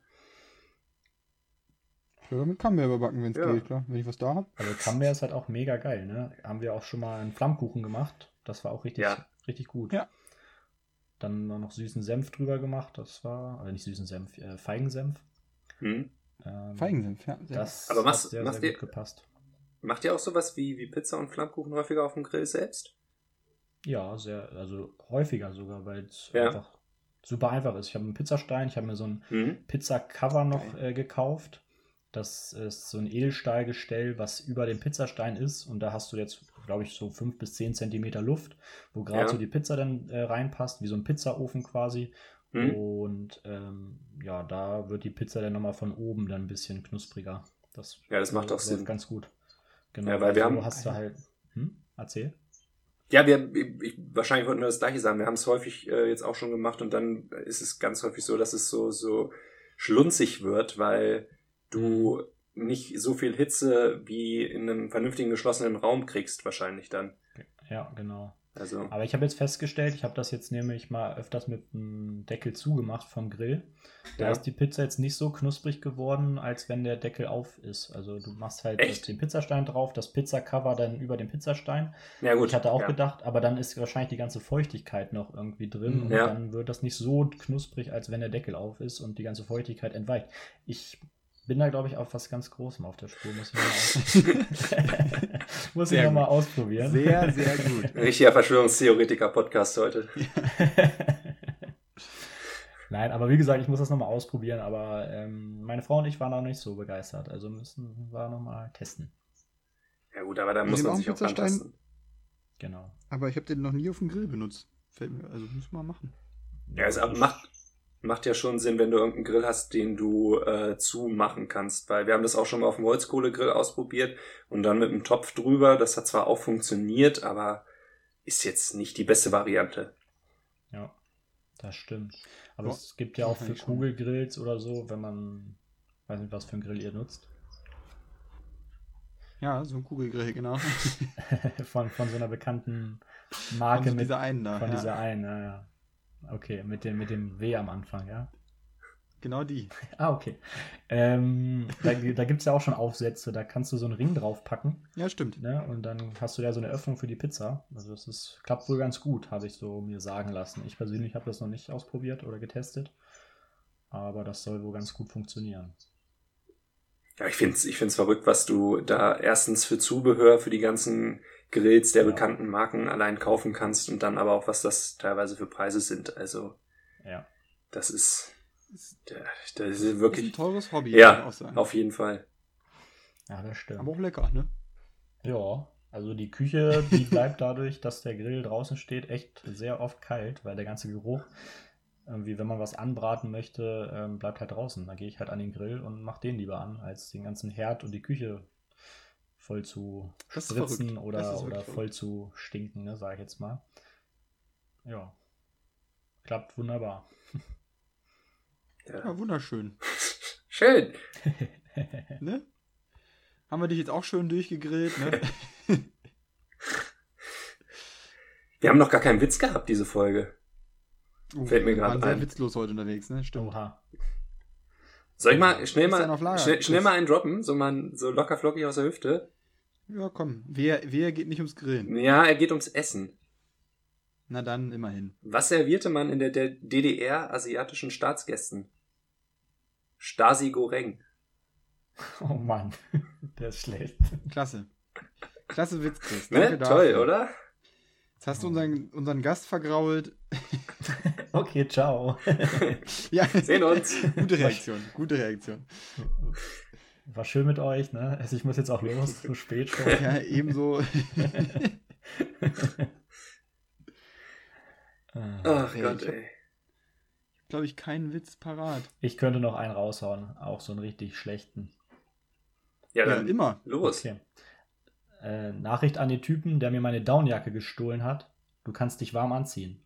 Speaker 2: Ja, mit Camembert überbacken, wenn es
Speaker 1: Ja.
Speaker 2: geht, klar. Wenn ich was da habe.
Speaker 3: Also Camembert ist halt auch mega geil, ne? Haben wir auch schon mal einen Flammkuchen gemacht. Das war auch richtig,
Speaker 1: Ja.
Speaker 3: richtig gut.
Speaker 2: Ja.
Speaker 3: Dann noch süßen Senf drüber gemacht. Das war, also nicht süßen Senf, äh, Feigensenf.
Speaker 1: Hm?
Speaker 3: Ähm,
Speaker 2: Feigensenf, ja. Sehr
Speaker 3: Das
Speaker 1: Aber machst-
Speaker 3: hat sehr,
Speaker 1: machst
Speaker 3: sehr
Speaker 1: ihr-
Speaker 3: gut gepasst.
Speaker 1: Macht ihr auch sowas wie, wie Pizza und Flammkuchen häufiger auf dem Grill selbst?
Speaker 3: Ja, sehr, also häufiger sogar, weil es
Speaker 1: Ja.
Speaker 3: einfach super einfach ist. Ich habe einen Pizzastein, ich habe mir so ein
Speaker 1: Hm?
Speaker 3: Pizza-Cover noch äh, gekauft. Das ist so ein Edelstahlgestell, was über dem Pizzastein ist. Und da hast du jetzt, glaube ich, so fünf bis zehn Zentimeter Luft, wo gerade
Speaker 1: Ja.
Speaker 3: so die Pizza dann äh, reinpasst, wie so ein Pizzaofen quasi.
Speaker 1: Hm?
Speaker 3: Und ähm, ja, da wird die Pizza dann nochmal von oben dann ein bisschen knuspriger. Das,
Speaker 1: Ja, das macht
Speaker 3: äh,
Speaker 1: auch Sinn.
Speaker 3: läuft ganz gut. Genau,
Speaker 1: Ja, weil wir
Speaker 3: so
Speaker 1: haben-
Speaker 3: hast du halt. Hm? Erzähl.
Speaker 1: Ja, wir, ich, wahrscheinlich wollten wir das gleiche sagen. Wir haben es häufig äh, jetzt auch schon gemacht und dann ist es ganz häufig so, dass es so, so schlunzig wird, weil du nicht so viel Hitze wie in einem vernünftigen geschlossenen Raum kriegst wahrscheinlich dann.
Speaker 3: Ja, genau.
Speaker 1: Also,
Speaker 3: Aber ich habe jetzt festgestellt, ich habe das jetzt nämlich mal öfters mit dem Deckel zugemacht vom Grill. Da
Speaker 1: Ja.
Speaker 3: ist die Pizza jetzt nicht so knusprig geworden, als wenn der Deckel auf ist. Also du machst halt
Speaker 1: Echt?
Speaker 3: den Pizzastein drauf, das Pizzacover dann über dem Pizzastein.
Speaker 1: ja gut.
Speaker 3: Ich hatte auch
Speaker 1: ja.
Speaker 3: gedacht, aber dann ist wahrscheinlich die ganze Feuchtigkeit noch irgendwie drin
Speaker 2: Mhm.
Speaker 3: und
Speaker 1: Ja.
Speaker 3: dann wird das nicht so knusprig, als wenn der Deckel auf ist und die ganze Feuchtigkeit entweicht. Ich bin da, glaube ich, auf was ganz Großem auf der Spur. Muss ich nochmal aus muss ich
Speaker 2: Sehr
Speaker 3: noch mal
Speaker 2: gut.
Speaker 3: ausprobieren.
Speaker 2: Sehr, sehr gut.
Speaker 1: Richtiger Verschwörungstheoretiker-Podcast heute.
Speaker 3: Nein, aber wie gesagt, ich muss das nochmal ausprobieren, aber ähm, meine Frau und ich waren noch nicht so begeistert, also müssen wir nochmal testen.
Speaker 1: Ja gut, aber da
Speaker 2: Wir
Speaker 1: muss
Speaker 2: haben
Speaker 1: man
Speaker 2: auch
Speaker 1: sich
Speaker 2: einen
Speaker 1: auch
Speaker 2: Pizzastein.
Speaker 1: rantasten.
Speaker 3: Genau.
Speaker 2: Aber ich habe den noch nie auf dem Grill benutzt. Fällt mir, also muss man machen.
Speaker 1: Ja, es macht, macht ja schon Sinn, wenn du irgendeinen Grill hast, den du äh, zumachen kannst, weil wir haben das auch schon mal auf dem Holzkohlegrill ausprobiert und dann mit einem Topf drüber, das hat zwar auch funktioniert, aber ist jetzt nicht die beste Variante.
Speaker 3: Ja, das stimmt. Aber
Speaker 2: Ja,
Speaker 3: es gibt ja auch für
Speaker 2: wahrscheinlich schon.
Speaker 3: Kugelgrills oder so, wenn man, weiß nicht, was für einen Grill ihr nutzt,
Speaker 2: Ja, so ein Kugelgrill, genau.
Speaker 3: von, von so einer bekannten
Speaker 2: Von
Speaker 3: Marke
Speaker 2: so
Speaker 3: mit,
Speaker 2: dieser einen da.
Speaker 3: von
Speaker 2: ja.
Speaker 3: dieser einen, ja, ja. Okay, mit dem, mit dem W am Anfang, ja.
Speaker 2: Genau die.
Speaker 3: Ah, okay. Ähm, da da gibt es ja auch schon Aufsätze, da kannst du so einen Ring draufpacken.
Speaker 2: Ja, stimmt.
Speaker 3: Ne? Und dann hast du ja so eine Öffnung für die Pizza. Also das ist, klappt wohl ganz gut, habe ich so mir sagen lassen. Ich persönlich habe das noch nicht ausprobiert oder getestet. Aber das soll wohl ganz gut funktionieren.
Speaker 1: Ja, ich find's, ich find's verrückt, was du da erstens für Zubehör für die ganzen Grills der
Speaker 3: Ja.
Speaker 1: bekannten Marken allein kaufen kannst und dann aber auch, was das teilweise für Preise sind. Also,
Speaker 3: Ja.
Speaker 1: das ist,
Speaker 2: Ist,
Speaker 1: das ist
Speaker 2: ist ein
Speaker 1: wirklich,
Speaker 2: teures Hobby,
Speaker 1: Ja,
Speaker 2: kann ich auch sagen.
Speaker 1: auf jeden Fall.
Speaker 3: Ja, das stimmt.
Speaker 2: Aber auch lecker, ne?
Speaker 3: Ja, also die Küche, die bleibt dadurch, dass der Grill draußen steht, echt sehr oft kalt, weil der ganze Geruch, irgendwie, wenn man was anbraten möchte, ähm, bleibt halt draußen. Da gehe ich halt an den Grill und mache den lieber an, als den ganzen Herd und die Küche voll zu
Speaker 2: Das ist
Speaker 3: spritzen
Speaker 2: verrückt. Das
Speaker 3: oder,
Speaker 2: ist
Speaker 3: oder
Speaker 2: wirklich
Speaker 3: voll zu stinken, ne, sage ich jetzt mal. Ja, klappt wunderbar.
Speaker 2: Ja, wunderschön.
Speaker 1: Schön.
Speaker 2: Ne? Haben wir dich jetzt auch schön durchgegrillt, ne?
Speaker 1: Wir haben noch gar keinen Witz gehabt, diese Folge.
Speaker 2: Uh,
Speaker 1: Fällt mir
Speaker 2: wir
Speaker 1: gerade
Speaker 2: waren sehr
Speaker 1: ein.
Speaker 2: witzlos heute unterwegs, ne? Stimmt.
Speaker 3: Oha.
Speaker 1: Soll ich mal schnell
Speaker 2: Ist ja
Speaker 1: mal,
Speaker 2: noch Lager.
Speaker 1: schnell, schnell mal einen droppen? So, mal, so locker flockig aus der Hüfte?
Speaker 2: Ja, komm. Wer, wer geht nicht ums Grillen?
Speaker 1: Ja, er geht ums Essen.
Speaker 2: Na dann, immerhin.
Speaker 1: Was servierte man in der D D R asiatischen Staatsgästen? Stasi Goreng.
Speaker 3: Oh Mann, der ist schlecht.
Speaker 2: Klasse. Klasse Witz, Chris.
Speaker 1: Ne?
Speaker 2: Danke
Speaker 1: Toll,
Speaker 2: dafür.
Speaker 1: oder?
Speaker 2: Jetzt hast du unseren, unseren Gast vergrault.
Speaker 3: Okay, ciao.
Speaker 2: Ja.
Speaker 1: Sehen uns.
Speaker 2: Gute Reaktion, gute Reaktion.
Speaker 3: War schön mit euch, ne? Also ich muss jetzt auch los, zu spät schon.
Speaker 2: Ja, ebenso.
Speaker 1: Ach
Speaker 2: Ey,
Speaker 1: Gott,
Speaker 2: ich hab-
Speaker 1: ey.
Speaker 2: Glaube ich, keinen Witz parat.
Speaker 3: Ich könnte noch einen raushauen, auch so einen richtig schlechten.
Speaker 1: Ja,
Speaker 2: Ja,
Speaker 1: dann
Speaker 2: immer.
Speaker 1: los.
Speaker 3: Okay. Äh, Nachricht an den Typen, der mir meine Downjacke gestohlen hat. Du kannst dich warm anziehen.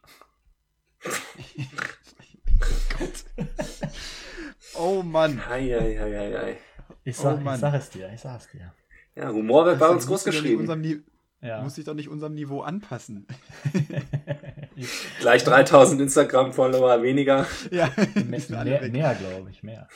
Speaker 2: Gott. Oh Mann.
Speaker 1: Ei, ei, ei, ei, ei.
Speaker 3: Ich
Speaker 2: Oh
Speaker 3: sag,
Speaker 2: Mann.
Speaker 3: ich sag es dir, ich sag es dir.
Speaker 1: Ja, Humor wird bei
Speaker 2: Das
Speaker 1: uns groß
Speaker 2: musst du doch nicht
Speaker 1: geschrieben.
Speaker 2: Unserem Ni-
Speaker 3: Ja.
Speaker 2: Muss dich doch nicht unserem Niveau anpassen.
Speaker 1: Gleich dreitausend Instagram-Follower weniger.
Speaker 2: Ja,
Speaker 3: mehr,
Speaker 2: müssen alle
Speaker 3: mehr,
Speaker 2: weg.
Speaker 3: mehr glaube ich, mehr.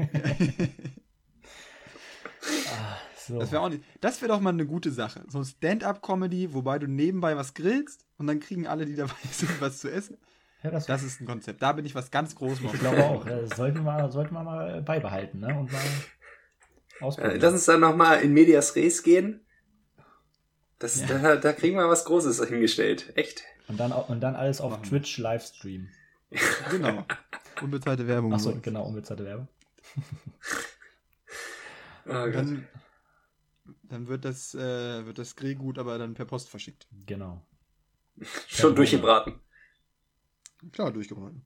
Speaker 3: ah, so.
Speaker 2: Das wäre auch nicht. Das wäre doch mal eine gute Sache. So Stand-up-Comedy, wobei du nebenbei was grillst und dann kriegen alle, die dabei sind, was zu essen.
Speaker 3: ja, das,
Speaker 2: Das ist ein Konzept. Da bin ich was ganz Großes
Speaker 3: ich
Speaker 2: auf.
Speaker 3: glaube auch. äh, Das sollten wir, sollten wir mal beibehalten, ne? Und mal
Speaker 1: Äh,
Speaker 3: ausprobieren.
Speaker 1: Lass uns dann nochmal in Medias Res gehen. Das,
Speaker 2: Ja.
Speaker 1: da, da kriegen wir was Großes hingestellt. Echt.
Speaker 3: Und dann, au- und dann alles auf
Speaker 2: Machen wir.
Speaker 3: Twitch Livestream.
Speaker 2: Genau. Unbezahlte Werbung.
Speaker 3: Achso,
Speaker 2: und
Speaker 3: genau, unbezahlte Werbung.
Speaker 1: Oh Gott.
Speaker 2: Dann, dann wird das, äh, wird das Grillgut aber dann per Post verschickt.
Speaker 3: Genau.
Speaker 1: Schon durchgebraten.
Speaker 2: Klar, durchgebraten.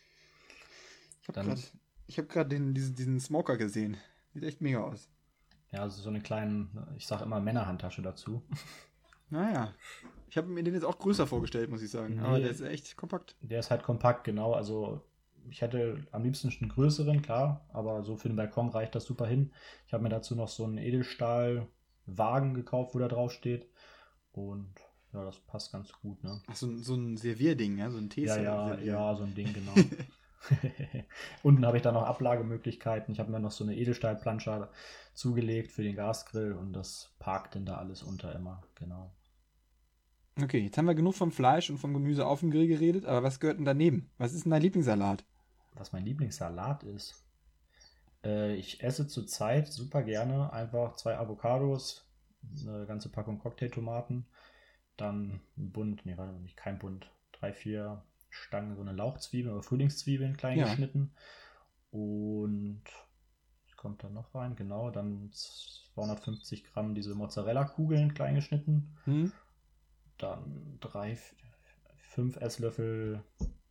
Speaker 2: Ich habe
Speaker 3: Dann-
Speaker 2: gerade hab grad den, diesen, diesen Smoker gesehen. Sieht echt mega aus.
Speaker 3: Ja, also so eine kleine, ich sag immer Männerhandtasche dazu.
Speaker 2: Naja. Ich habe mir den jetzt auch größer vorgestellt, muss ich sagen. Aber
Speaker 3: Nee.
Speaker 2: der ist echt kompakt.
Speaker 3: Der ist halt kompakt, genau. Also ich hätte am liebsten einen größeren, klar, aber so für den Balkon reicht das super hin. Ich habe mir dazu noch so einen Edelstahlwagen gekauft, wo da drauf steht. Und ja, das passt ganz gut, ne?
Speaker 2: Ach, so, ein- so ein Servierding, ja? So ein Tee.
Speaker 3: Ja, ja, ja, so ein Ding, genau. Unten habe ich dann noch Ablagemöglichkeiten. Ich habe mir noch so eine Edelstahlplansche zugelegt für den Gasgrill und das parkt denn da alles unter immer, genau.
Speaker 2: Okay, jetzt haben wir genug vom Fleisch und vom Gemüse auf dem Grill geredet, aber was gehört denn daneben? Was ist denn dein Lieblingssalat?
Speaker 3: Was mein Lieblingssalat ist. Äh, ich esse zurzeit super gerne einfach zwei Avocados, eine ganze Packung Cocktailtomaten, dann ein Bund, nee, warte mal, nicht kein Bund, drei, vier Stangen, so eine Lauchzwiebeln oder Frühlingszwiebeln klein
Speaker 2: Ja.
Speaker 3: geschnitten. Und was kommt da noch rein? Genau, dann zweihundertfünfzig Gramm diese Mozzarella-Kugeln klein geschnitten.
Speaker 2: Hm?
Speaker 3: Dann drei, fünf Esslöffel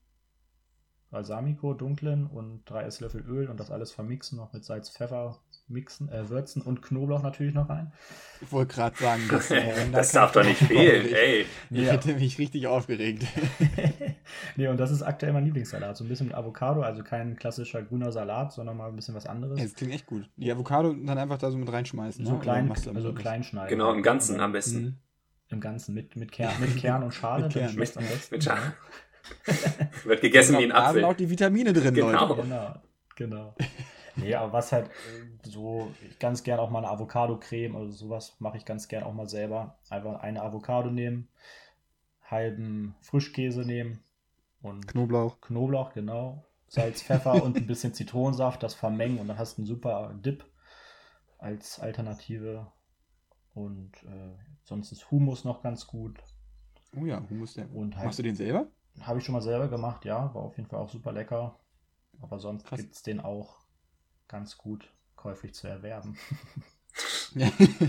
Speaker 3: Balsamico dunklen und drei Esslöffel Öl und das alles vermixen, noch mit Salz, Pfeffer mixen, äh, würzen und Knoblauch natürlich noch rein.
Speaker 2: Ich wollte gerade sagen, das, äh, wenn da
Speaker 1: Das
Speaker 2: kein
Speaker 1: darf doch nicht
Speaker 2: Knoblauch
Speaker 1: fehlen,
Speaker 2: ist.
Speaker 1: ey.
Speaker 2: Ich
Speaker 3: Ja.
Speaker 2: hätte mich richtig aufgeregt.
Speaker 3: Nee, und das ist aktuell mein Lieblingssalat. So ein bisschen mit Avocado, also kein klassischer grüner Salat, sondern mal ein bisschen was anderes.
Speaker 2: Ja, das klingt echt gut. Die Avocado dann einfach da so mit reinschmeißen.
Speaker 3: so
Speaker 2: ne?
Speaker 3: klein,
Speaker 2: Oder machst du damit
Speaker 3: also
Speaker 2: was?
Speaker 3: klein schneiden.
Speaker 1: Genau, im Ganzen
Speaker 3: Oder
Speaker 1: am besten.
Speaker 2: Mhm.
Speaker 3: Im Ganzen, mit, mit, Kern, mit Kern und Schale.
Speaker 2: Mit
Speaker 3: dann
Speaker 2: Kern.
Speaker 3: schmeckt's am besten.
Speaker 1: Mit Schale. Wird gegessen wie ein
Speaker 2: Da sind auch
Speaker 1: Apfel.
Speaker 2: die Vitamine drin,
Speaker 1: Genau.
Speaker 2: Leute.
Speaker 3: Genau, genau. Nee, aber was halt äh, so, ich ganz gern auch mal eine Avocado-Creme oder sowas mache ich ganz gern auch mal selber. Einfach eine Avocado nehmen, halben Frischkäse nehmen und
Speaker 2: Knoblauch.
Speaker 3: Knoblauch, genau, Salz, Pfeffer und ein bisschen Zitronensaft, das vermengen und dann hast du einen super Dip als Alternative. Und äh, sonst ist Hummus noch ganz gut.
Speaker 2: Oh ja, Hummus der.
Speaker 3: Und halt,
Speaker 2: Machst du den selber?
Speaker 3: habe ich schon mal selber gemacht, ja, war auf jeden Fall auch super lecker. Aber sonst
Speaker 2: Krass.
Speaker 3: gibt es den auch ganz gut käuflich zu erwerben.
Speaker 2: Ja.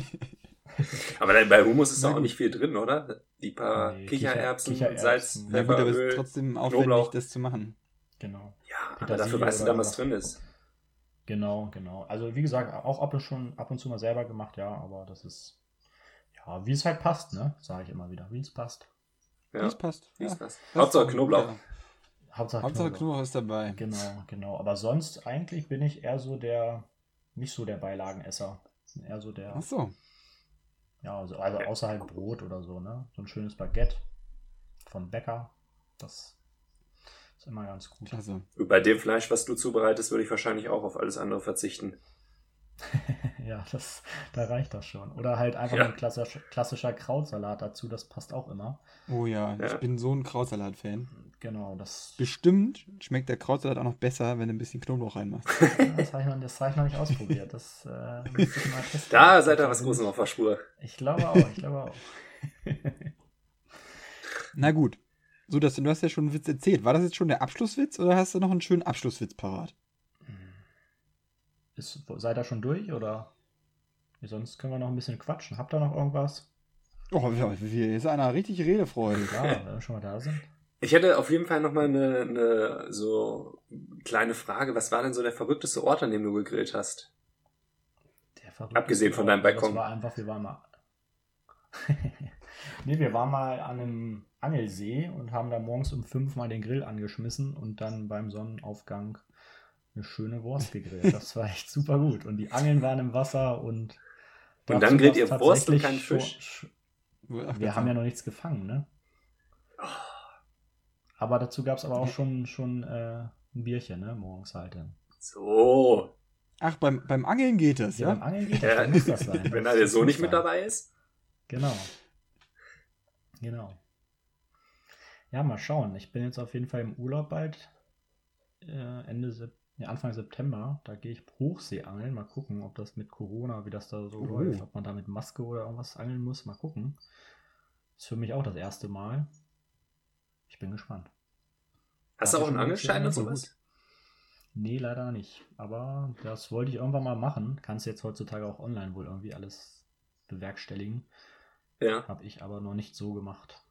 Speaker 1: Aber dann bei Hummus ist
Speaker 2: Na
Speaker 1: doch auch
Speaker 2: gut.
Speaker 1: nicht viel drin, oder? Die paar
Speaker 3: Nee,
Speaker 1: Kichererbsen,
Speaker 3: Kicher-
Speaker 1: Salz,
Speaker 3: Kichererbsen.
Speaker 2: Na gut,
Speaker 1: Pfeffer,
Speaker 2: aber es ist
Speaker 1: Öl.
Speaker 2: trotzdem aufwendig,
Speaker 1: Knoblauch.
Speaker 2: das zu machen.
Speaker 3: Genau.
Speaker 1: Ja, aber
Speaker 3: Petersilie
Speaker 1: dafür weißt du
Speaker 3: oder
Speaker 1: dann, was
Speaker 3: was.
Speaker 1: drin ist.
Speaker 3: Genau, genau. Also wie gesagt, auch ab und, schon, ab und zu mal selber gemacht, ja, aber das ist, ja, wie es halt passt, ne? Sage ich immer wieder, wie es passt.
Speaker 2: Wie
Speaker 1: Ja,
Speaker 2: es passt.
Speaker 1: wie es
Speaker 2: Ja.
Speaker 1: passt.
Speaker 2: Das
Speaker 1: Hauptsache
Speaker 2: ist doch
Speaker 1: Knoblauch.
Speaker 2: gut,
Speaker 3: Hauptsache,
Speaker 2: Hauptsache
Speaker 3: Knoblauch.
Speaker 2: Knoblauch ist dabei.
Speaker 3: Genau, genau. Aber sonst eigentlich bin ich eher so der, nicht so der Beilagenesser. Eher so der,
Speaker 2: Ach so.
Speaker 3: ja, also, also außer halt Brot oder so, ne? So ein schönes Baguette vom Bäcker. Das ist immer ganz gut.
Speaker 2: Klasse.
Speaker 1: Bei dem Fleisch, was du zubereitest, würde ich wahrscheinlich auch auf alles andere verzichten.
Speaker 3: Ja, das, da reicht das schon. Oder halt einfach
Speaker 1: Ja.
Speaker 3: ein klassischer, klassischer Krautsalat dazu, das passt auch immer.
Speaker 2: Oh ja,
Speaker 1: Ja.
Speaker 2: ich bin so ein Krautsalat-Fan.
Speaker 3: Genau, das,
Speaker 2: Bestimmt schmeckt der Krautsalat auch noch besser, wenn du ein bisschen Knoblauch reinmachst.
Speaker 3: das habe ich, noch- das hab ich noch nicht ausprobiert. Das äh, müsste ich mal testen.
Speaker 1: Da seid ihr was
Speaker 3: bin
Speaker 1: Großes
Speaker 3: ich-
Speaker 1: auf der Spur.
Speaker 3: Ich glaube auch, ich glaube auch.
Speaker 2: Na gut. So, dass du, du hast ja schon einen Witz erzählt. War das jetzt schon der Abschlusswitz oder hast du noch einen schönen Abschlusswitz parat?
Speaker 3: Ist, seid ihr schon durch oder? Sonst können wir noch ein bisschen quatschen. Habt ihr noch irgendwas?
Speaker 2: Oh, hier ist einer richtig Redefreude.
Speaker 3: Ja, wenn wir schon mal da sind.
Speaker 1: Ich hätte auf jeden Fall nochmal eine, eine so kleine Frage. Was war denn so der verrückteste Ort, an dem du gegrillt hast?
Speaker 3: Der verrückte
Speaker 1: Abgesehen von
Speaker 3: Ort,
Speaker 1: deinem Balkon.
Speaker 3: Das war einfach, wir waren mal. Nee, wir waren mal an einem Angelsee und haben da morgens um fünf mal den Grill angeschmissen und dann beim Sonnenaufgang eine schöne Wurst gegrillt. Das war echt super gut. Und die Angeln waren im Wasser und.
Speaker 1: Und
Speaker 3: dazu
Speaker 1: dann grillt
Speaker 3: war's
Speaker 1: ihr Wurst und keinen
Speaker 3: tatsächlich
Speaker 1: Fisch?
Speaker 3: schon-
Speaker 2: Ach,
Speaker 3: Wir haben ja noch nichts gefangen, ne? Aber dazu gab es aber auch schon, schon äh, ein Bierchen, ne? Morgens halt dann.
Speaker 1: So.
Speaker 2: Ach, beim, beim Angeln geht das,
Speaker 3: Ja,
Speaker 2: ja?
Speaker 3: beim Angeln geht das,
Speaker 1: Ja,
Speaker 3: dann muss das sein.
Speaker 1: wenn
Speaker 3: Das
Speaker 1: da der
Speaker 3: muss
Speaker 1: Sohn nicht mit
Speaker 3: sein.
Speaker 1: dabei ist.
Speaker 3: Genau. Genau. Ja, mal schauen. Ich bin jetzt auf jeden Fall im Urlaub bald. Äh, Ende Sep nee, Anfang September. Da gehe ich Hochseeangeln. Mal gucken, ob das mit Corona, wie das da so
Speaker 2: Oh.
Speaker 3: läuft. Ob man da mit Maske oder irgendwas angeln muss. Mal gucken. Ist für mich auch das erste Mal. Ich bin gespannt.
Speaker 1: Hast du
Speaker 3: Hat
Speaker 1: auch
Speaker 3: sich
Speaker 1: einen
Speaker 3: schon
Speaker 1: Angelschein und
Speaker 3: nicht so
Speaker 1: sowas?
Speaker 3: Nee, leider nicht. Aber das wollte ich irgendwann mal machen. Kannst jetzt heutzutage auch online wohl irgendwie alles bewerkstelligen.
Speaker 1: Ja.
Speaker 3: Habe ich aber noch nicht so gemacht.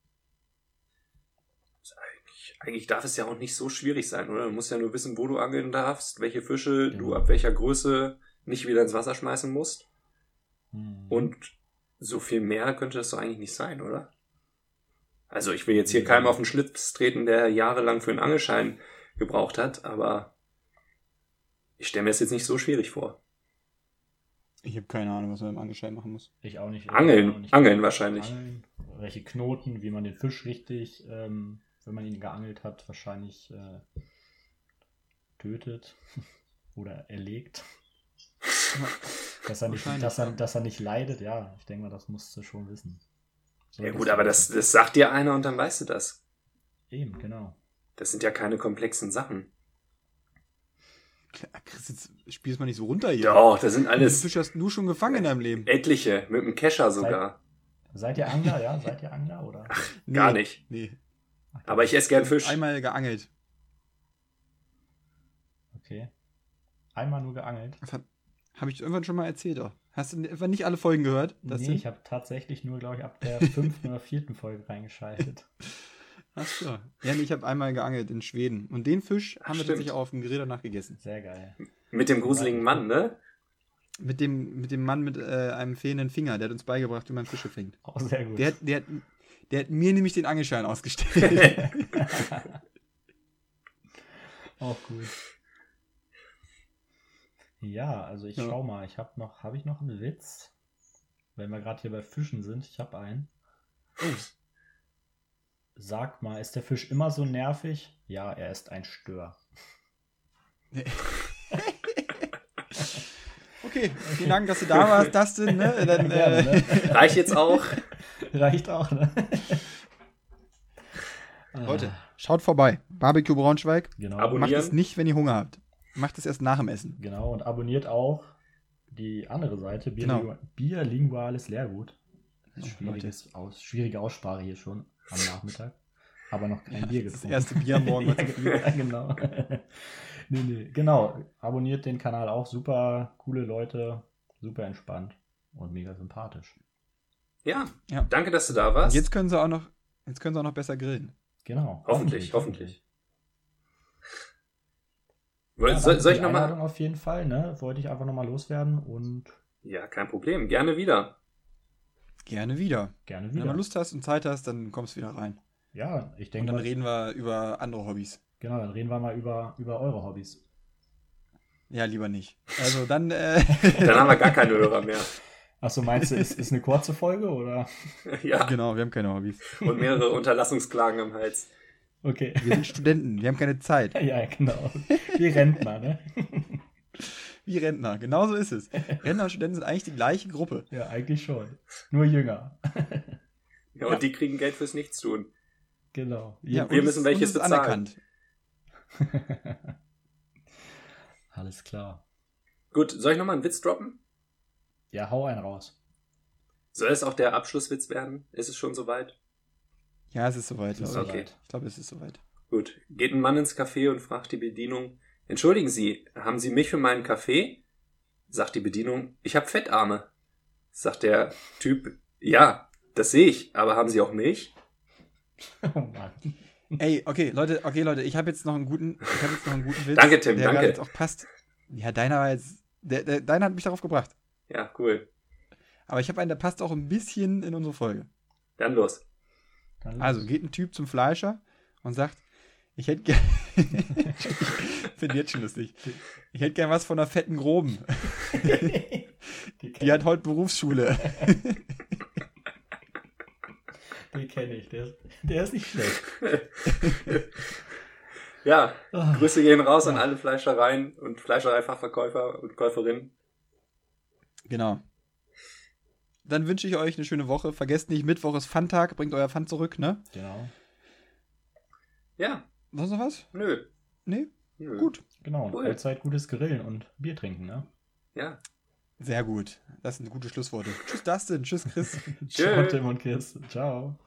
Speaker 1: Eigentlich, eigentlich darf es ja auch nicht so schwierig sein, oder? Du musst ja nur wissen, wo du angeln darfst, welche Fische
Speaker 3: Genau.
Speaker 1: du ab welcher Größe nicht wieder ins Wasser schmeißen musst.
Speaker 3: Hm.
Speaker 1: Und so viel mehr könnte das doch eigentlich nicht sein, oder? Also ich will jetzt hier
Speaker 3: Ja.
Speaker 1: keinem auf den Schlips treten, der jahrelang für einen Angelschein gebraucht hat, aber ich stelle mir das jetzt nicht so schwierig vor.
Speaker 2: Ich habe keine Ahnung, was man im Angelschein machen muss.
Speaker 3: Ich auch nicht. Ich
Speaker 1: Angeln,
Speaker 3: auch nicht.
Speaker 1: Angeln wahrscheinlich.
Speaker 3: Angeln, welche Knoten, wie man den Fisch richtig, ähm, wenn man ihn geangelt hat, wahrscheinlich äh, tötet oder erlegt. Dass er, nicht,
Speaker 2: Wahrscheinlich,
Speaker 3: dass, er,
Speaker 2: ja.
Speaker 3: dass er nicht leidet, ja, ich denke mal, das musst du schon wissen.
Speaker 1: Ja
Speaker 3: Solltest
Speaker 1: gut,
Speaker 3: du
Speaker 1: aber das,
Speaker 3: wissen.
Speaker 1: das sagt dir einer und dann weißt du das.
Speaker 3: Eben, genau.
Speaker 1: Das sind ja keine komplexen Sachen.
Speaker 2: Klar, Chris, jetzt spielst mal nicht so runter hier.
Speaker 1: Doch, das sind
Speaker 2: Wie viele
Speaker 1: alles
Speaker 2: Fische hast du schon gefangen in deinem Leben?
Speaker 1: etliche, mit einem Kescher sogar.
Speaker 3: Seid ihr Angler, ja? Seid ihr Angler, oder?
Speaker 1: Gar nicht.
Speaker 2: Nee.
Speaker 1: Aber ich esse gern Fisch.
Speaker 2: Einmal geangelt.
Speaker 3: Okay. Einmal nur geangelt.
Speaker 2: Habe ich irgendwann schon mal erzählt auch. Hast du etwa nicht alle Folgen gehört? Das
Speaker 3: nee,
Speaker 2: sind-
Speaker 3: ich habe tatsächlich nur, glaube ich, ab der fünften oder vierten Folge reingeschaltet.
Speaker 2: Ach so. Ja, nee, ich habe einmal geangelt in Schweden. Und den Fisch
Speaker 1: Ach,
Speaker 2: haben wir
Speaker 1: stimmt.
Speaker 2: tatsächlich auch auf dem Grill danach gegessen.
Speaker 3: Sehr geil.
Speaker 1: Mit dem gruseligen Mann, ne?
Speaker 2: Mit dem, mit dem Mann mit äh, einem fehlenden Finger. Der hat uns beigebracht, wie man Fische fängt.
Speaker 3: Auch sehr gut.
Speaker 2: Der, hat- der, hat, der hat mir nämlich den Angelschein ausgestellt.
Speaker 3: Auch gut. Ja, also ich
Speaker 2: Ja.
Speaker 3: schau mal, ich habe noch, habe ich noch einen Witz? Wenn wir gerade hier bei Fischen sind, ich habe einen.
Speaker 2: Oh.
Speaker 3: Sag mal, ist der Fisch immer so nervig? Ja, er ist ein Stör.
Speaker 2: Okay, vielen Dank, dass du da warst, Dustin. Ne? Dann,
Speaker 3: Gerne,
Speaker 2: äh,
Speaker 3: ne?
Speaker 1: Reicht jetzt auch.
Speaker 3: Reicht auch, ne?
Speaker 2: Leute, schaut vorbei. Barbecue Braunschweig.
Speaker 3: Genau,
Speaker 1: Abonnieren.
Speaker 2: Macht es nicht, wenn ihr Hunger habt. Macht es erst nach dem Essen.
Speaker 3: genau, und abonniert auch die andere Seite,
Speaker 2: Genau.
Speaker 3: Bilingu Bilinguales Lehrgut.
Speaker 2: Oh,
Speaker 3: Schwieriges Aus, schwierige Aussprache hier schon am Nachmittag. Aber noch kein Bier
Speaker 2: Das
Speaker 3: getrunken.
Speaker 2: erste Bier am Morgen war
Speaker 3: ja,
Speaker 2: zu viel.
Speaker 3: ja, genau. nee, nee. Genau. Abonniert den Kanal auch. Super coole Leute. Super entspannt. Und mega sympathisch.
Speaker 1: Ja,
Speaker 2: Ja.
Speaker 1: danke, dass du da
Speaker 2: Und
Speaker 1: warst.
Speaker 2: jetzt können sie auch noch, jetzt können sie auch noch besser grillen.
Speaker 3: Genau.
Speaker 1: Hoffentlich, hoffentlich.
Speaker 3: Ja,
Speaker 1: soll,
Speaker 3: danke
Speaker 1: soll
Speaker 3: für
Speaker 1: ich
Speaker 3: die
Speaker 1: nochmal?
Speaker 3: Einladung auf jeden Fall. Ne? Wollte ich einfach nochmal loswerden und
Speaker 1: Ja, kein Problem. Gerne wieder.
Speaker 2: Gerne wieder.
Speaker 3: gerne
Speaker 2: Wenn du
Speaker 3: wieder.
Speaker 2: mal Lust hast und Zeit hast, dann kommst du wieder rein.
Speaker 3: Ja, ich
Speaker 2: Und
Speaker 3: denke
Speaker 2: dann
Speaker 3: mal,
Speaker 2: reden wir über andere Hobbys.
Speaker 3: genau, dann reden wir mal über, über eure Hobbys.
Speaker 2: Ja, lieber nicht. Also dann, äh,
Speaker 1: Dann haben wir gar keine Hörer mehr.
Speaker 3: Achso, meinst du, ist, ist eine kurze Folge oder?
Speaker 1: Ja,
Speaker 2: genau, wir haben keine Hobbys.
Speaker 1: und mehrere Unterlassungsklagen am Hals.
Speaker 3: Okay.
Speaker 2: Wir sind Studenten, wir haben keine Zeit.
Speaker 3: Ja, genau. Wie Rentner, ne?
Speaker 2: Wie Rentner, genau so ist es. Rentner und Studenten sind eigentlich die gleiche Gruppe.
Speaker 3: Ja, eigentlich schon. Nur jünger.
Speaker 1: Ja, und die kriegen Geld fürs Nichtstun.
Speaker 3: Genau.
Speaker 2: Ja,
Speaker 1: Wir
Speaker 2: und
Speaker 1: müssen
Speaker 2: es-
Speaker 1: welches
Speaker 2: und es ist
Speaker 1: bezahlen.
Speaker 2: anerkannt.
Speaker 3: Alles klar.
Speaker 1: Gut, soll ich nochmal einen Witz droppen?
Speaker 3: Ja, hau einen raus.
Speaker 1: Soll es auch der Abschlusswitz werden? Ist es schon soweit?
Speaker 2: Ja, es ist soweit.
Speaker 3: Ist
Speaker 2: glaube ich.
Speaker 1: Okay.
Speaker 3: soweit.
Speaker 2: Ich glaube, es ist soweit.
Speaker 1: Gut. Geht ein Mann ins Café und fragt die Bedienung, entschuldigen Sie, haben Sie mich für meinen Kaffee? Sagt die Bedienung, ich habe Fettarme. Sagt der Typ, ja, das sehe ich, aber haben Sie auch Milch?
Speaker 3: Oh Mann.
Speaker 2: Ey, okay, Leute, okay, Leute, ich habe jetzt noch einen guten, ich habe jetzt noch einen guten Witz.
Speaker 1: Danke, Tim,
Speaker 2: der
Speaker 1: danke.
Speaker 2: gerade jetzt auch passt. Ja, deiner war jetzt, der, der, deiner hat mich darauf gebracht.
Speaker 1: Ja, cool.
Speaker 2: Aber ich habe einen, der passt auch ein bisschen in unsere Folge.
Speaker 1: Dann los.
Speaker 3: Dann los.
Speaker 2: Also geht ein Typ zum Fleischer und sagt, ich hätte gern, ich finde jetzt schon lustig, ich hätte gern was von einer fetten Groben.
Speaker 3: Die
Speaker 2: Die hat heute Berufsschule.
Speaker 3: Den kenne ich. Der, der ist nicht schlecht.
Speaker 1: Ja,
Speaker 3: Ah.
Speaker 1: Grüße gehen raus an alle Fleischereien und Fleischereifachverkäufer und Käuferinnen.
Speaker 2: Genau. Dann wünsche ich euch eine schöne Woche. Vergesst nicht, Mittwoch ist Pfandtag, bringt euer Pfand zurück, ne?
Speaker 3: Genau.
Speaker 1: Ja,
Speaker 2: Sonst noch was?
Speaker 1: nö.
Speaker 2: Nee?
Speaker 1: nö.
Speaker 2: Gut.
Speaker 3: Genau. Und
Speaker 1: Cool.
Speaker 3: allzeit gutes Grillen und Bier trinken, ne?
Speaker 1: Ja.
Speaker 2: Sehr gut. Das sind gute Schlussworte. Tschüss, Dustin. Tschüss, Chris.
Speaker 3: Ciao,
Speaker 1: Tschö.
Speaker 3: Tim und Chris. Ciao.